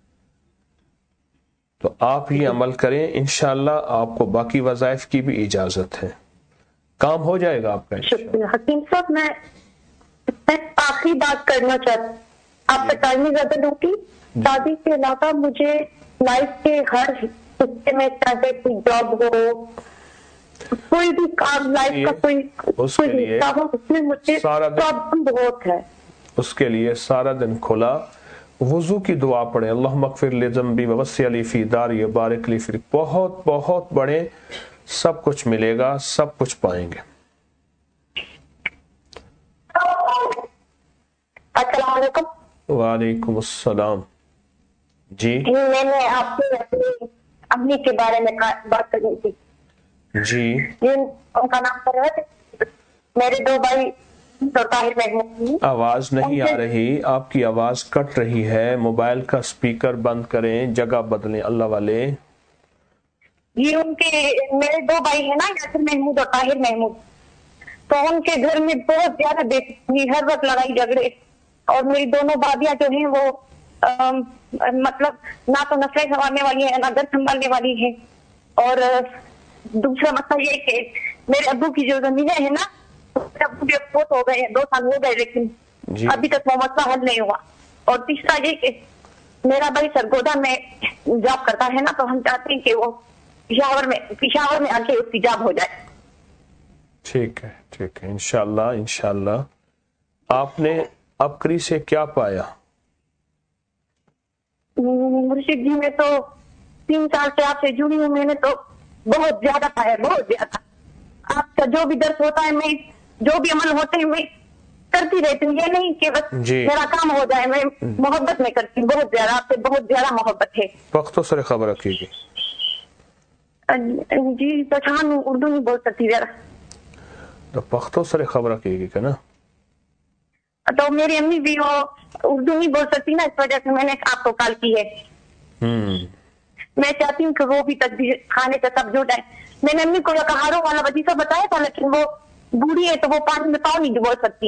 Speaker 2: تو آپ یہ عمل کریں، انشاءاللہ آپ کو باقی وظائف کی بھی اجازت ہے، کام ہو جائے گا آپ کا.
Speaker 1: شکریہ حکیم صاحب. میں آخری بات کرنا چاہتا ہوں، آپ کا ٹائم زیادہ دوں گی. شادی کے علاوہ مجھے لائف کے ہر حصے میں، چاہے کوئی جاب ہو، کوئی بھی کام، لائف کا کوئی حصہ ہو، اس میں مجھے پرابلم بہت ہے.
Speaker 2: اس کے لیے سارا دن کھلا وضو کی دعا پڑھیں، اللہم اغفر لی ذنبی ووسع لی فی داری وبارک لی فی، بہت بہت بڑے، سب کچھ ملے گا، سب کچھ پائیں گے.
Speaker 1: السلام علیکم.
Speaker 2: وعلیکم السلام. جی
Speaker 1: میں نے آپ سے اپنی امی کے بارے میں بات کرنی تھی.
Speaker 2: جی
Speaker 1: ان کا نام کر رہے تھے. میرے 2 بھائی طاہر محمود.
Speaker 2: آواز نہیں آ رہی، آپ کی آواز کٹ رہی ہے. موبائل کا سپیکر بند کریں، جگہ بدلیں اللہ والے.
Speaker 1: یہ ان کے میرے 2 بھائی ہیں نا، یاسر محمود اور طاہر محمود. تو ان کے گھر میں بہت زیادہ بےفکری، ہر وقت لڑائی جھگڑے. اور میری دونوں بھابیاں جو ہیں وہ مطلب نہ تو نسلیں سنبھالنے والی ہیں، نہ گھر سنبھالنے والی ہیں. اور دوسرا مسئلہ یہ کہ میرے ابو کی جو زمینیں ہیں نا، ابو بھی فوت ہو گئے ہیں، 2 سال ہو گئے، لیکن ابھی تک وہ مسئلہ حل نہیں ہوا. اور تیسرا یہ کہ میرا بھائی سرگودا میں جاب کرتا ہے نا، تو ہم چاہتے ہیں کہ وہ پشاور میں آ کے استجاب ہو جائے.
Speaker 2: ٹھیک ہے انشاءاللہ. آپ نے عبقری سے کیا پایا؟
Speaker 1: مرشد جی میں تو 3 سال سے آپ سے جڑی ہوں، میں نے تو بہت زیادہ پایا، بہت زیادہ. آپ کا جو بھی درس ہوتا ہے، میں جو بھی عمل ہوتے ہیں میں کرتی رہتی ہوں. یہ نہیں کہ بس میرا کام ہو جائے، میں محبت میں کرتی ہوں بہت زیادہ. آپ سے بہت زیادہ محبت ہے.
Speaker 2: پختو سر خبر رکھیے گی.
Speaker 1: جی پٹھان اردو نہیں بول سکتی ذرا.
Speaker 2: تو پختو سر خبر رکھیے گی نا.
Speaker 1: تو میری امی بھی وہ اردو نہیں بول سکتی نا، اس وجہ سے میں نے آپ کو کال کی ہے. میں چاہتی ہوں کہ وہ بھی تکبیر کھانے کا سب جڑ جائے. میں نے امی کو کہاروں والا وظیفہ بتایا تھا، لیکن وہ بوڑھی ہے تو وہ پانی میں پاؤں نہیں ڈبو سکتی.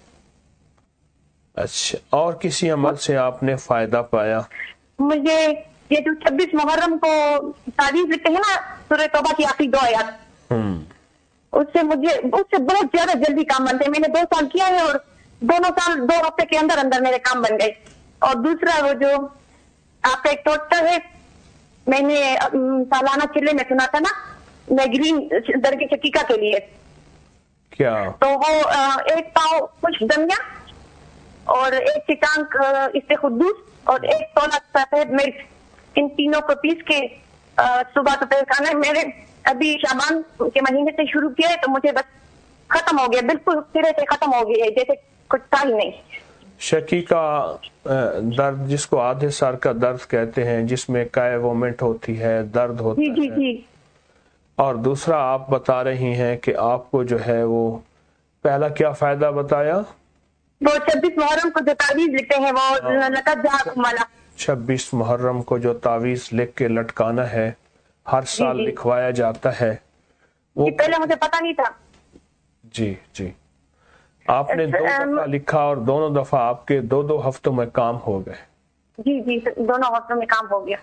Speaker 2: اچھا، اور کسی عمل سے آپ نے فائدہ پایا؟
Speaker 1: مجھے یہ جو 26 محرم کو تعویذ لکھتے ہیں نا، سورہ توبہ کی آخری 2 آیات، اس سے بہت زیادہ جلدی کام بنتے ہیں. میں نے 2 سال کیا ہے اور دونوں سال 2 ہفتے کے اندر میرے کام بن گئے. اور دوسرا وہ جو آپ کا ایک ٹوٹر ہے، میں نے سالانہ چلے میں سنا تھا نا، میگرین درگی شکیکا کے لیے،
Speaker 2: کیا
Speaker 1: تو وہ 1 پاؤ کچھ دمیا اور 1 ٹانک استخدوس اور 1 تولا سفید مرچ، ان تینوں کو پیس کے صبح دوپہر کھانا ہے. میرے ابھی شعبان کے مہینے سے شروع کیا ہے تو مجھے بس ختم ہو گیا، بالکل سرے سے ختم ہو گیا ہے، جیسے کچھ تھا ہی نہیں.
Speaker 2: شکی کا درد جس کو آدھے سر کا درد کہتے ہیں، جس میں کائے وومنٹ ہوتی ہے، درد ہوتا ہے.
Speaker 1: جی.
Speaker 2: اور دوسرا آپ بتا رہی ہیں کہ آپ کو جو ہے وہ پہلا کیا فائدہ بتایا؟
Speaker 1: وہ 26 محرم کو جو تعویذ لکھتے ہیں، وہ لقد جاءکم والا
Speaker 2: 26 محرم کو جو تعویذ لکھ کے لٹکانا ہے، ہر سال لکھوایا جاتا ہے. وہ
Speaker 1: پہلے مجھے پتا نہیں تھا.
Speaker 2: جی آپ نے 2 دفعہ لکھا اور دونوں دفعہ آپ کے 2 ہفتوں میں کام ہو گئے.
Speaker 1: جی دونوں ہفتوں میں کام ہو گیا.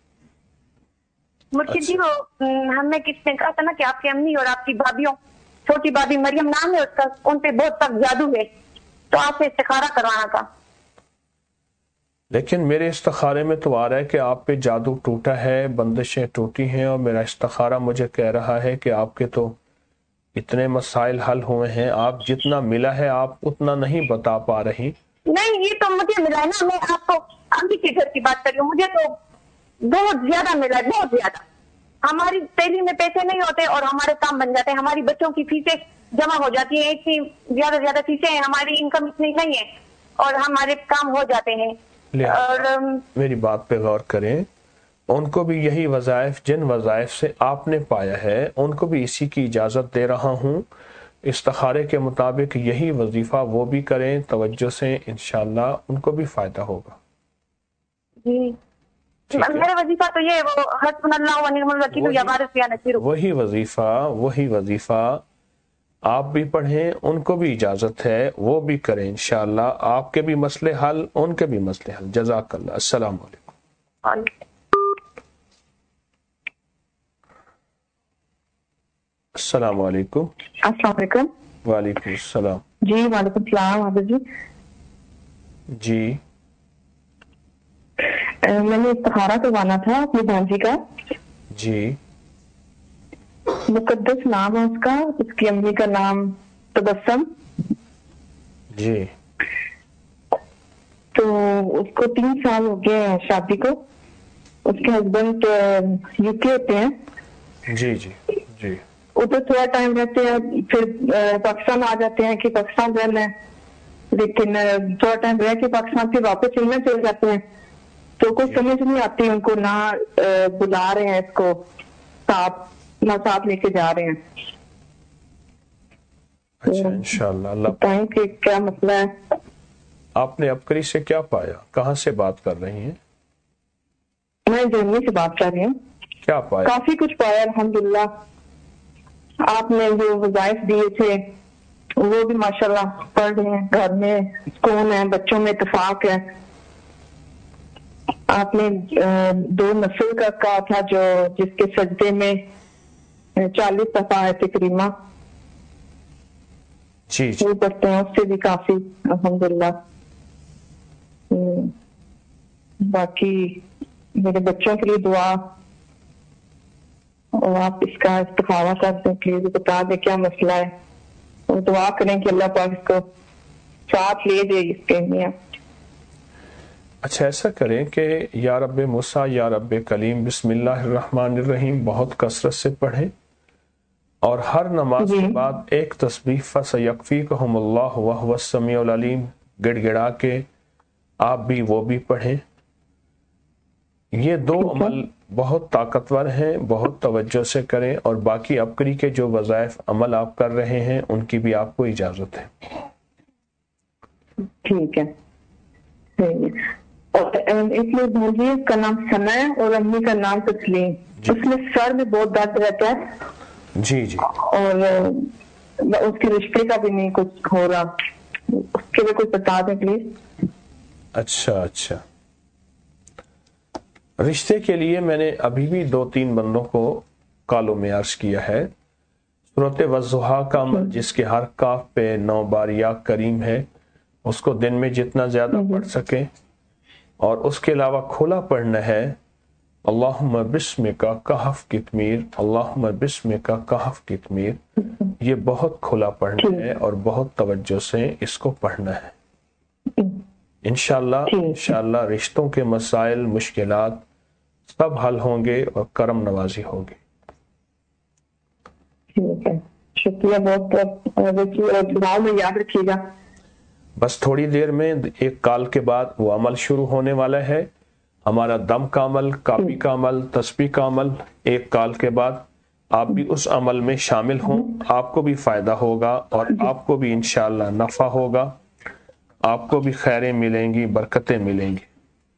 Speaker 1: مرشد جی وہ ہمیں کس نے کہا تھا نا کہ آپ کی امی اور آپ کی بھابھیوں، چھوٹی بھابھی مریم نام ہے اس کا، ان پہ بہت سخت جادو ہے، تو آپ سے استخارہ کروانا تھا.
Speaker 2: لیکن میرے استخارے میں تو آ رہا ہے کہ آپ پہ جادو ٹوٹا ہے، بندشیں ٹوٹی ہیں، اور میرا استخارہ مجھے کہہ رہا ہے کہ آپ کے تو اتنے مسائل حل ہوئے ہیں، آپ جتنا ملا ہے آپ اتنا نہیں بتا پا رہی.
Speaker 1: نہیں، یہ تو مجھے ملا ہے نا، میں آپ کو امی کے گھر کی بات کر رہی ہوں، مجھے تو بہت زیادہ ملا ہے، بہت زیادہ. ہماری تعلیم میں پیسے نہیں ہوتے اور ہمارے کام بن جاتے ہیں. ہماری بچوں کی فیسیں جمع ہو جاتی ہیں، اتنی زیادہ فیسیں ہیں، ہماری انکم اتنی نہیں ہے اور ہمارے کام ہو جاتے ہیں. اور
Speaker 2: میری بات پہ غور کریں، ان کو بھی یہی وظائف جن وظائف سے آپ نے پایا ہے، ان کو بھی اسی کی اجازت دے رہا ہوں. استخارے کے مطابق یہی وظیفہ وہ بھی کریں توجہ سے، انشاءاللہ ان کو بھی فائدہ ہوگا.
Speaker 1: جی میرا وظیفہ تو یہ وہ حسبنا اللہ و نعم الوکیل یا وارث یا نصیر،
Speaker 2: وہی وظیفہ آپ بھی پڑھیں، ان کو بھی اجازت ہے وہ بھی کریں انشاءاللہ. آپ کے بھی مسئلے حل، ان کے بھی مسئلے حل. جزاک اللہ. السلام علیکم. السلام علیکم.
Speaker 1: السلام علیکم.
Speaker 2: وعلیکم السلام.
Speaker 1: جی وعلیکم السلام. عابد
Speaker 2: جی
Speaker 1: میں نے استخارہ کروانا تھا اپنی بھانجی کا.
Speaker 2: جی
Speaker 1: مقدس نام ہے اس کا، اس کی امی کا نام تبسم.
Speaker 2: جی
Speaker 1: تو اس کو 3 سال ہو گئے ہیں شادی کو. اس کے ہسبینڈ UK ہوتے ہیں.
Speaker 2: جی
Speaker 1: ادھر تھوڑا ٹائم رہتے ہیں، پھر پاکستان آ جاتے ہیں کہ پاکستان رہنا ہے، لیکن تھوڑا ٹائم رہ کے پاکستان سے واپس چلنا چل جاتے ہیں. تو کچھ سمجھ نہیں آتی ان کو، نہ بلا رہے ہیں اس کو ساتھ، نہ ساتھ لے کے جا رہے ہیں.
Speaker 2: اچھا انشاءاللہ. اللہ
Speaker 1: بتائیں کہ کیا مسئلہ ہے. آپ
Speaker 2: نے عبقری سے کیا پایا؟ کہاں سے بات کر رہی ہیں؟
Speaker 1: میں جرمنی سے بات کر رہی ہوں.
Speaker 2: کیا پایا؟
Speaker 1: کافی کچھ پایا الحمدللہ. آپ نے جو وظائف دیے تھے وہ بھی ماشاءاللہ پڑھ رہے ہیں، گھر میں سکون ہے، بچوں میں اتفاق ہے. آپ نے 2 نسل کا کہا تھا جو جس کے سجدے میں 40 دفعہ آیت کریمہ وہ پڑھتے ہیں، اس سے بھی کافی الحمدللہ. باقی میرے بچوں کے لیے دعا اور آپ اس کا استفادہ کر دیں پلیز، بتا دیں کیا مسئلہ ہے، اور دعا کریں کہ اللہ پاک اس کو ساتھ لے جائے اس کے لیے۔
Speaker 2: اچھا ایسا کریں کہ یا رب موسیٰ یا رب کلیم بسم اللہ الرحمن الرحیم بہت کثرت سے پڑھیں، اور ہر نماز کے بعد ایک تسبیح فَسَيَكْفِيكَهُمُ اللَّهُ وَهُوَ السَّمِيعُ الْعَلِيمُ گڑ گڑا کے آپ بھی وہ بھی پڑھیں۔ یہ دو عمل بہت طاقتور ہیں، بہت توجہ سے کریں، اور باقی ابکری کے جو وظائف عمل آپ کر رہے ہیں ان کی بھی آپ کو اجازت ہے۔
Speaker 1: ٹھیک ہے، اور اس میں بھائی کا نام ثنا ہے اور امی کا نام تسلیم، اس میں سر میں بہت درد رہتا ہے
Speaker 2: جی جی،
Speaker 1: اور اس کے رشتے کا بھی نہیں کچھ ہو رہا، اس کے لیے کچھ بتا دیں پلیز۔
Speaker 2: اچھا رشتے کے لیے میں نے ابھی بھی 2-3 بندوں کو کالوں میں عرض کیا ہے، سورۃ والضحیٰ کا عمل جس کے ہر کاف پہ 9 بار یا کریم ہے، اس کو دن میں جتنا زیادہ پڑھ سکیں، اور اس کے علاوہ کھلا پڑھنا ہے اللہم بسمک کہف کتمیر، اللہم بسمک کہف کتمیر، یہ بہت کھلا پڑھنا ہے اور بہت توجہ سے اس کو پڑھنا ہے۔ انشاءاللہ رشتوں کے مسائل مشکلات سب حل ہوں گے اور کرم نوازی ہوگی۔
Speaker 1: ٹھیک ہے، شکریہ بہت بہت، دعاؤں میں یاد رکھیے گا۔
Speaker 2: بس تھوڑی دیر میں ایک کال کے بعد وہ عمل شروع ہونے والا ہے، ہمارا دم کا عمل، کاپی کا عمل، تسبیح کا عمل، ایک کال کے بعد آپ بھی اس عمل میں شامل ہوں، آپ کو بھی فائدہ ہوگا اور آپ کو بھی انشاءاللہ نفع ہوگا، آپ کو بھی خیریں ملیں گی، برکتیں ملیں گی۔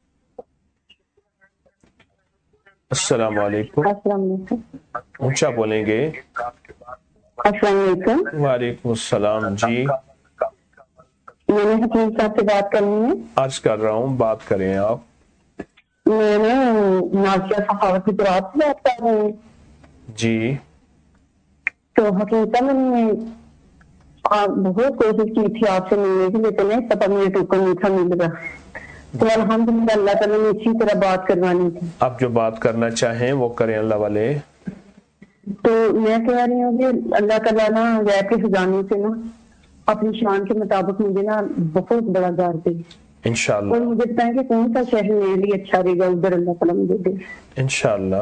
Speaker 2: السلام علیکم،
Speaker 1: السلام علیکم۔
Speaker 2: اونچا بولیں گے۔
Speaker 1: السلام علیکم۔
Speaker 2: وعلیکم السلام جی،
Speaker 1: میں نے حکیم صاحب سے بات کرنی ہے۔
Speaker 2: عرض کر رہا ہوں، بات کریں آپ۔
Speaker 1: میں نے نازیہ سخاوت کی برات سے بات کر رہی ہوں
Speaker 2: جی،
Speaker 1: تو حکیم صاحب میں نے بہت کوشش کی تھی آپ سے ملنے کی، لیکن پتہ مجھے ٹوکن نہیں تھا مل رہا، تو الحمدللہ اللہ تعالیٰ نے اسی طرح بات کروانی تھی۔
Speaker 2: آپ جو بات کرنا چاہیں وہ کریں اللہ والے۔
Speaker 1: تو میں کہہ رہی ہوں کہ اللہ تعالیٰ نا غیب کے خزانے سے نا اپنی شان کے مطابق مجھے نا بہت بڑا گھر دے
Speaker 2: انشاءاللہ،
Speaker 1: اور مجھے بتائیں کہ کون سا شہر میرے لیے اچھا رہے گا، ادھر اللہ تعالیٰ مجھے دے
Speaker 2: انشاءاللہ۔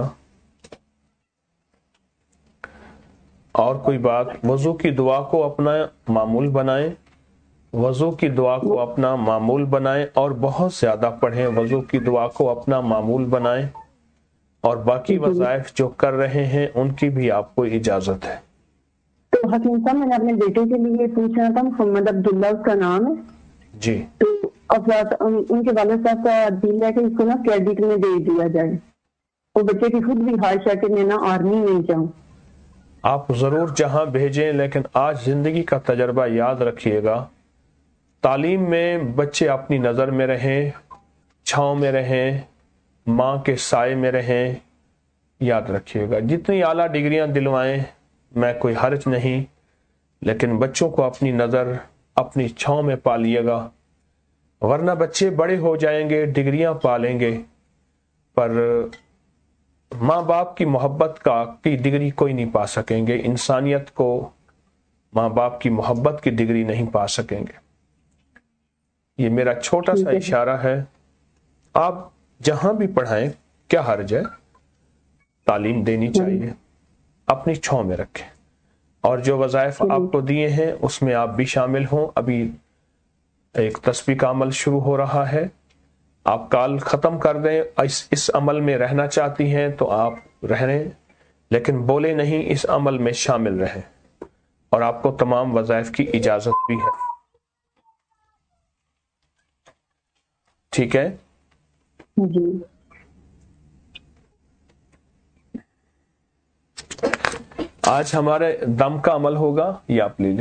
Speaker 2: اور کوئی بات؟ وضو کی دعا کو اپنا معمول بنائیں، وضو کی دعا کو اپنا معمول بنائیں اور بہت زیادہ پڑھیں، وضو کی دعا کو اپنا معمول بنائیں، اور باقی وظائف جو کر رہے ہیں ان کی بھی آپ کو اجازت ہے۔
Speaker 1: تو حکیم صاحب میں نے اپنے بیٹے کے لیے پوچھنا تھا، محمد عبداللہ اس کا نام ہے
Speaker 2: جی،
Speaker 1: تو ان کے والد صاحب کا دل ہے کہ اس کو نا کریڈٹ میں دے دیا جائے، اور بچے کی خود بھی خواہش ہے کہ میں نا آرمی میں جاؤں۔
Speaker 2: آپ ضرور جہاں بھیجیں، لیکن آج زندگی کا تجربہ یاد رکھیے گا، تعلیم میں بچے اپنی نظر میں رہیں، چھاؤں میں رہیں، ماں کے سائے میں رہیں، یاد رکھیے گا۔ جتنی اعلیٰ ڈگریاں دلوائیں میں کوئی حرج نہیں، لیکن بچوں کو اپنی نظر اپنی چھاؤں میں پالیے گا، ورنہ بچے بڑے ہو جائیں گے، ڈگریاں پالیں گے، پر ماں باپ کی محبت کی ڈگری کوئی نہیں پا سکیں گے، انسانیت کو ماں باپ کی محبت کی ڈگری نہیں پا سکیں گے۔ یہ میرا چھوٹا سا اشارہ ہے، آپ جہاں بھی پڑھائیں کیا حرج ہے، تعلیم دینی چاہیے، اپنی چھاؤں میں رکھیں، اور جو وظائف آپ کو دیے ہیں اس میں آپ بھی شامل ہوں۔ ابھی ایک تسبیح کا عمل شروع ہو رہا ہے، آپ کال ختم کر دیں، اس عمل میں رہنا چاہتی ہیں تو آپ رہیں، لیکن بولے نہیں، اس عمل میں شامل رہیں، اور آپ کو تمام وظائف کی اجازت بھی ہے، ٹھیک ہے
Speaker 1: جی۔
Speaker 2: آج ہمارے دم کا عمل ہوگا، یہ آپ لے لیں،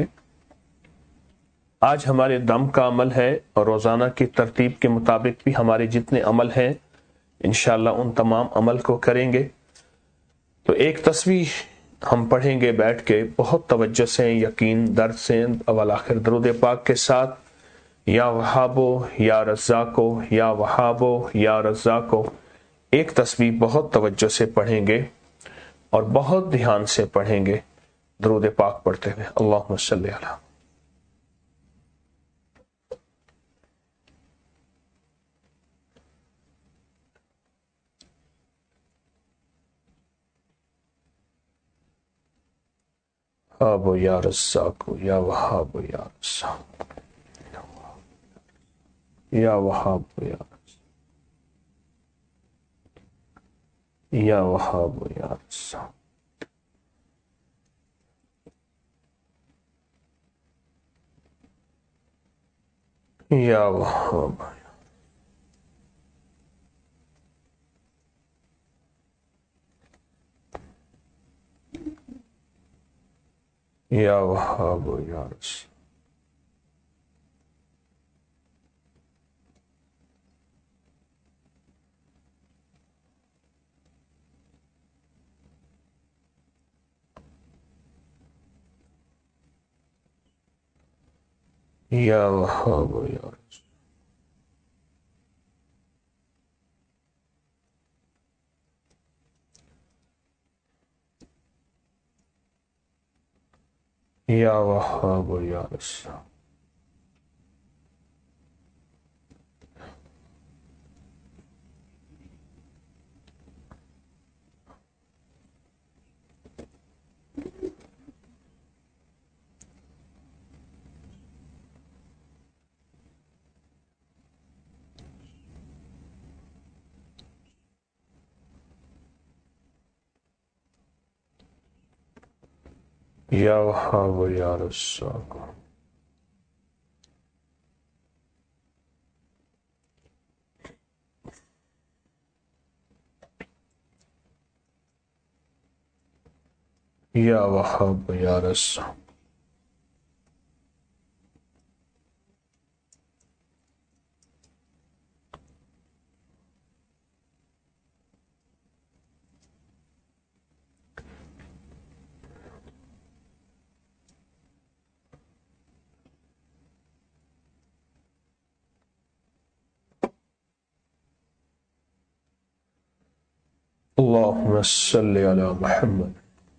Speaker 2: آج ہمارے دم کا عمل ہے، اور روزانہ کی ترتیب کے مطابق بھی ہمارے جتنے عمل ہیں انشاءاللہ ان تمام عمل کو کریں گے۔ تو ایک تسبیح ہم پڑھیں گے بیٹھ کے بہت توجہ سے، یقین، درد سے، اول آخر درود پاک کے ساتھ، یا وہابو یا رزاقو، یا وہابو یا رزاقو، ایک تسبیح بہت توجہ سے پڑھیں گے۔ اور بہت دھیان سے پڑھیں گے درود پاک پڑھتے ہوئے. اللہم صلی علی. وہاب یا رزاق یا وہاب یا رزاق یا وہاب یا یا وہاب یا رزاق یا وہاب یا وہاب یا رزاق یا وہاب یا رزاق یا وہاب یا رزاق یا وہاب یا رزاق یا وہاب یا رزاق اللہم صلی علی محمد.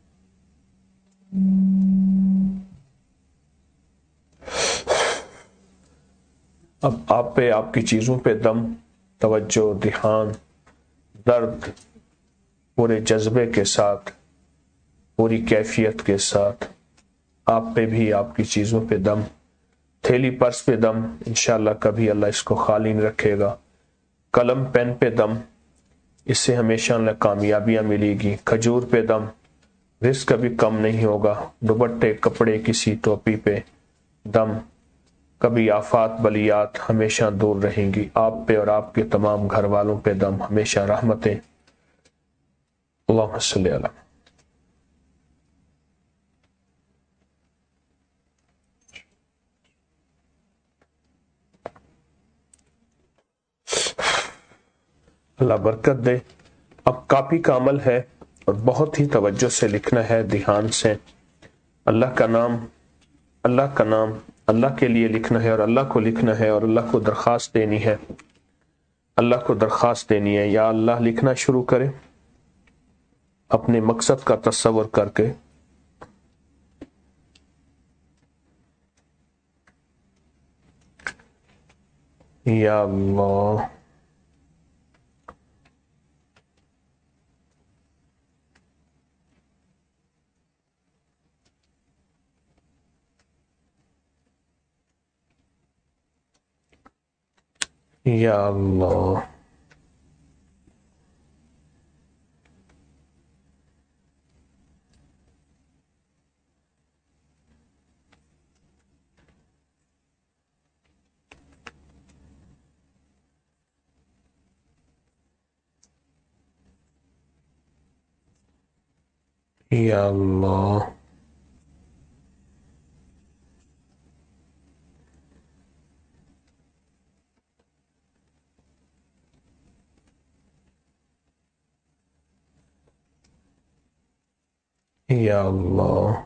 Speaker 2: اب آپ پہ، آپ کی چیزوں پہ دم، توجہ، دھیان، درد، پورے جذبے کے ساتھ، پوری کیفیت کے ساتھ آپ پہ بھی، آپ کی چیزوں پہ دم، تھیلی پرس پہ دم. انشاءاللہ کبھی اللہ اس کو خالی نہیں رکھے گا. قلم پین پہ دم، اس سے ہمیشہ اللہ کامیابیاں ملے گی. کھجور پہ دم، رزق کبھی کم نہیں ہوگا. دوپٹے، کپڑے، کسی ٹوپی پہ دم، کبھی آفات بلیات ہمیشہ دور رہیں گی. آپ پہ اور آپ کے تمام گھر والوں پہ دم، ہمیشہ رحمتیں. اللہم صلی علی. اللہ برکت دے. اب کاپی کا عمل ہے اور بہت ہی توجہ سے لکھنا ہے، دھیان سے. اللہ کا نام، اللہ کا نام اللہ کے لیے لکھنا ہے اور اللہ کو لکھنا ہے اور اللہ کو درخواست دینی ہے. اللہ کو درخواست دینی ہے. یا اللہ لکھنا شروع کرے اپنے مقصد کا تصور کر کے. یا اللہ، یا اللہ، یا اللہ، یا اللہ،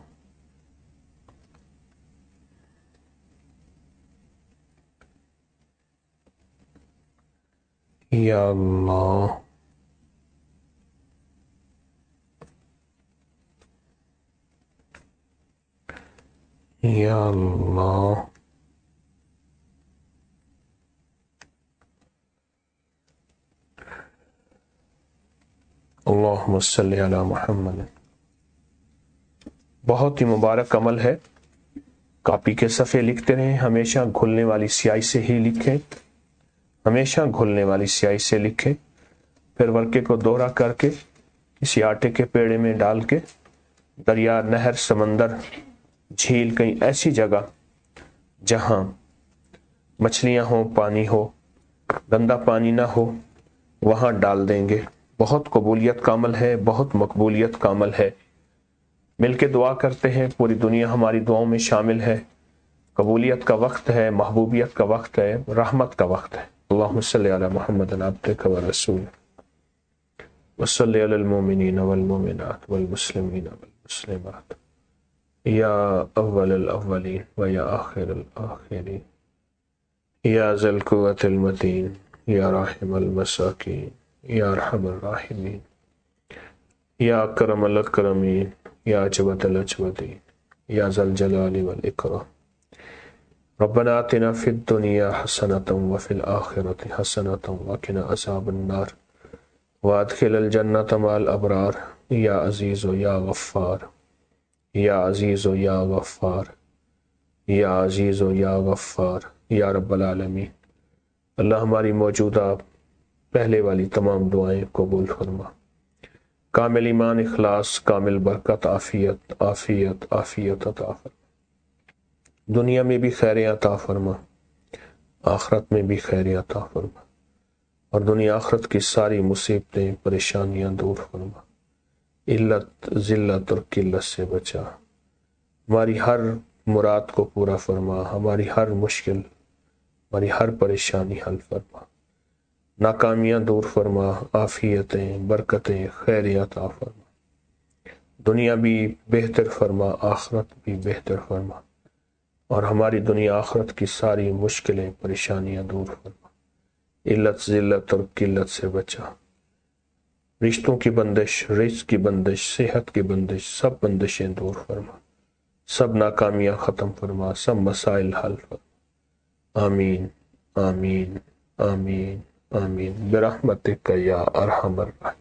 Speaker 2: یا اللہ، یا اللہ اللہم صلی علی محمد. بہت ہی مبارک عمل ہے. کاپی کے صفحے لکھتے رہیں, ہمیشہ گھلنے والی سیاہی سے ہی لکھیں, ہمیشہ گھلنے والی سیاہی سے لکھیں. پھر ورقے کو دوہرا کر کے کسی آٹے کے پیڑے میں ڈال کے دریا, نہر, سمندر, جھیل, کہیں ایسی جگہ جہاں مچھلیاں ہوں, پانی ہو, گندا پانی نہ ہو, وہاں ڈال دیں گے. بہت قبولیت کا عمل ہے, بہت مقبولیت کا عمل ہے. مل کے دعا کرتے ہیں, پوری دنیا ہماری دعاؤں میں شامل ہے. قبولیت کا وقت ہے, محبوبیت کا وقت ہے, رحمت کا وقت ہے. اللہم صلی علی محمد عبدک و رسول وصلی علی المؤمنین والمؤمنات والمسلمین والمسلمات یا اول الاولین و یا آخر الاخرین یا ذی القوة المتین یا راحم المساکین یا ارحم الراحمین یا اکرم الاکرمین یا اجود الاجودین یا ذا الجلال والاکرام. ربنا آتنا فی الدنیا حسنة وفی الآخرة حسنة وقنا عذاب النار وادخل الجنة مع الابرار یا عزیز یا غفار یا عزیز یا غفار یا عزیز یا غفار یا رب العالمین. اللہ ہماری موجودہ پہلے والی تمام دعائیں قبول فرما. کامل ایمان, اخلاص, کامل برکت, عافیت عافیت عافیت عطا فرما. دنیا میں بھی خیر عطا فرما, آخرت میں بھی خیر عطا فرما, اور دنیا آخرت کی ساری مصیبتیں, پریشانیاں دور فرما. علت, ذلت اور قلت سے بچا. ہماری ہر مراد کو پورا فرما, ہماری ہر مشکل, ہماری ہر پریشانی حل فرما. ناکامیاں دور فرما, عافیتیں, برکتیں, خیر عطا فرما. دنیا بھی بہتر فرما, آخرت بھی بہتر فرما, اور ہماری دنیا آخرت کی ساری مشکلیں, پریشانیاں دور فرما. علت, ذلت اور قلت سے بچا. رشتوں کی بندش, رزق کی بندش, صحت کی بندش, سب بندشیں دور فرما. سب ناکامیاں ختم فرما, سب مسائل حل فرما. آمین آمین آمین آمین برحمتک یا ارحم الراحمین.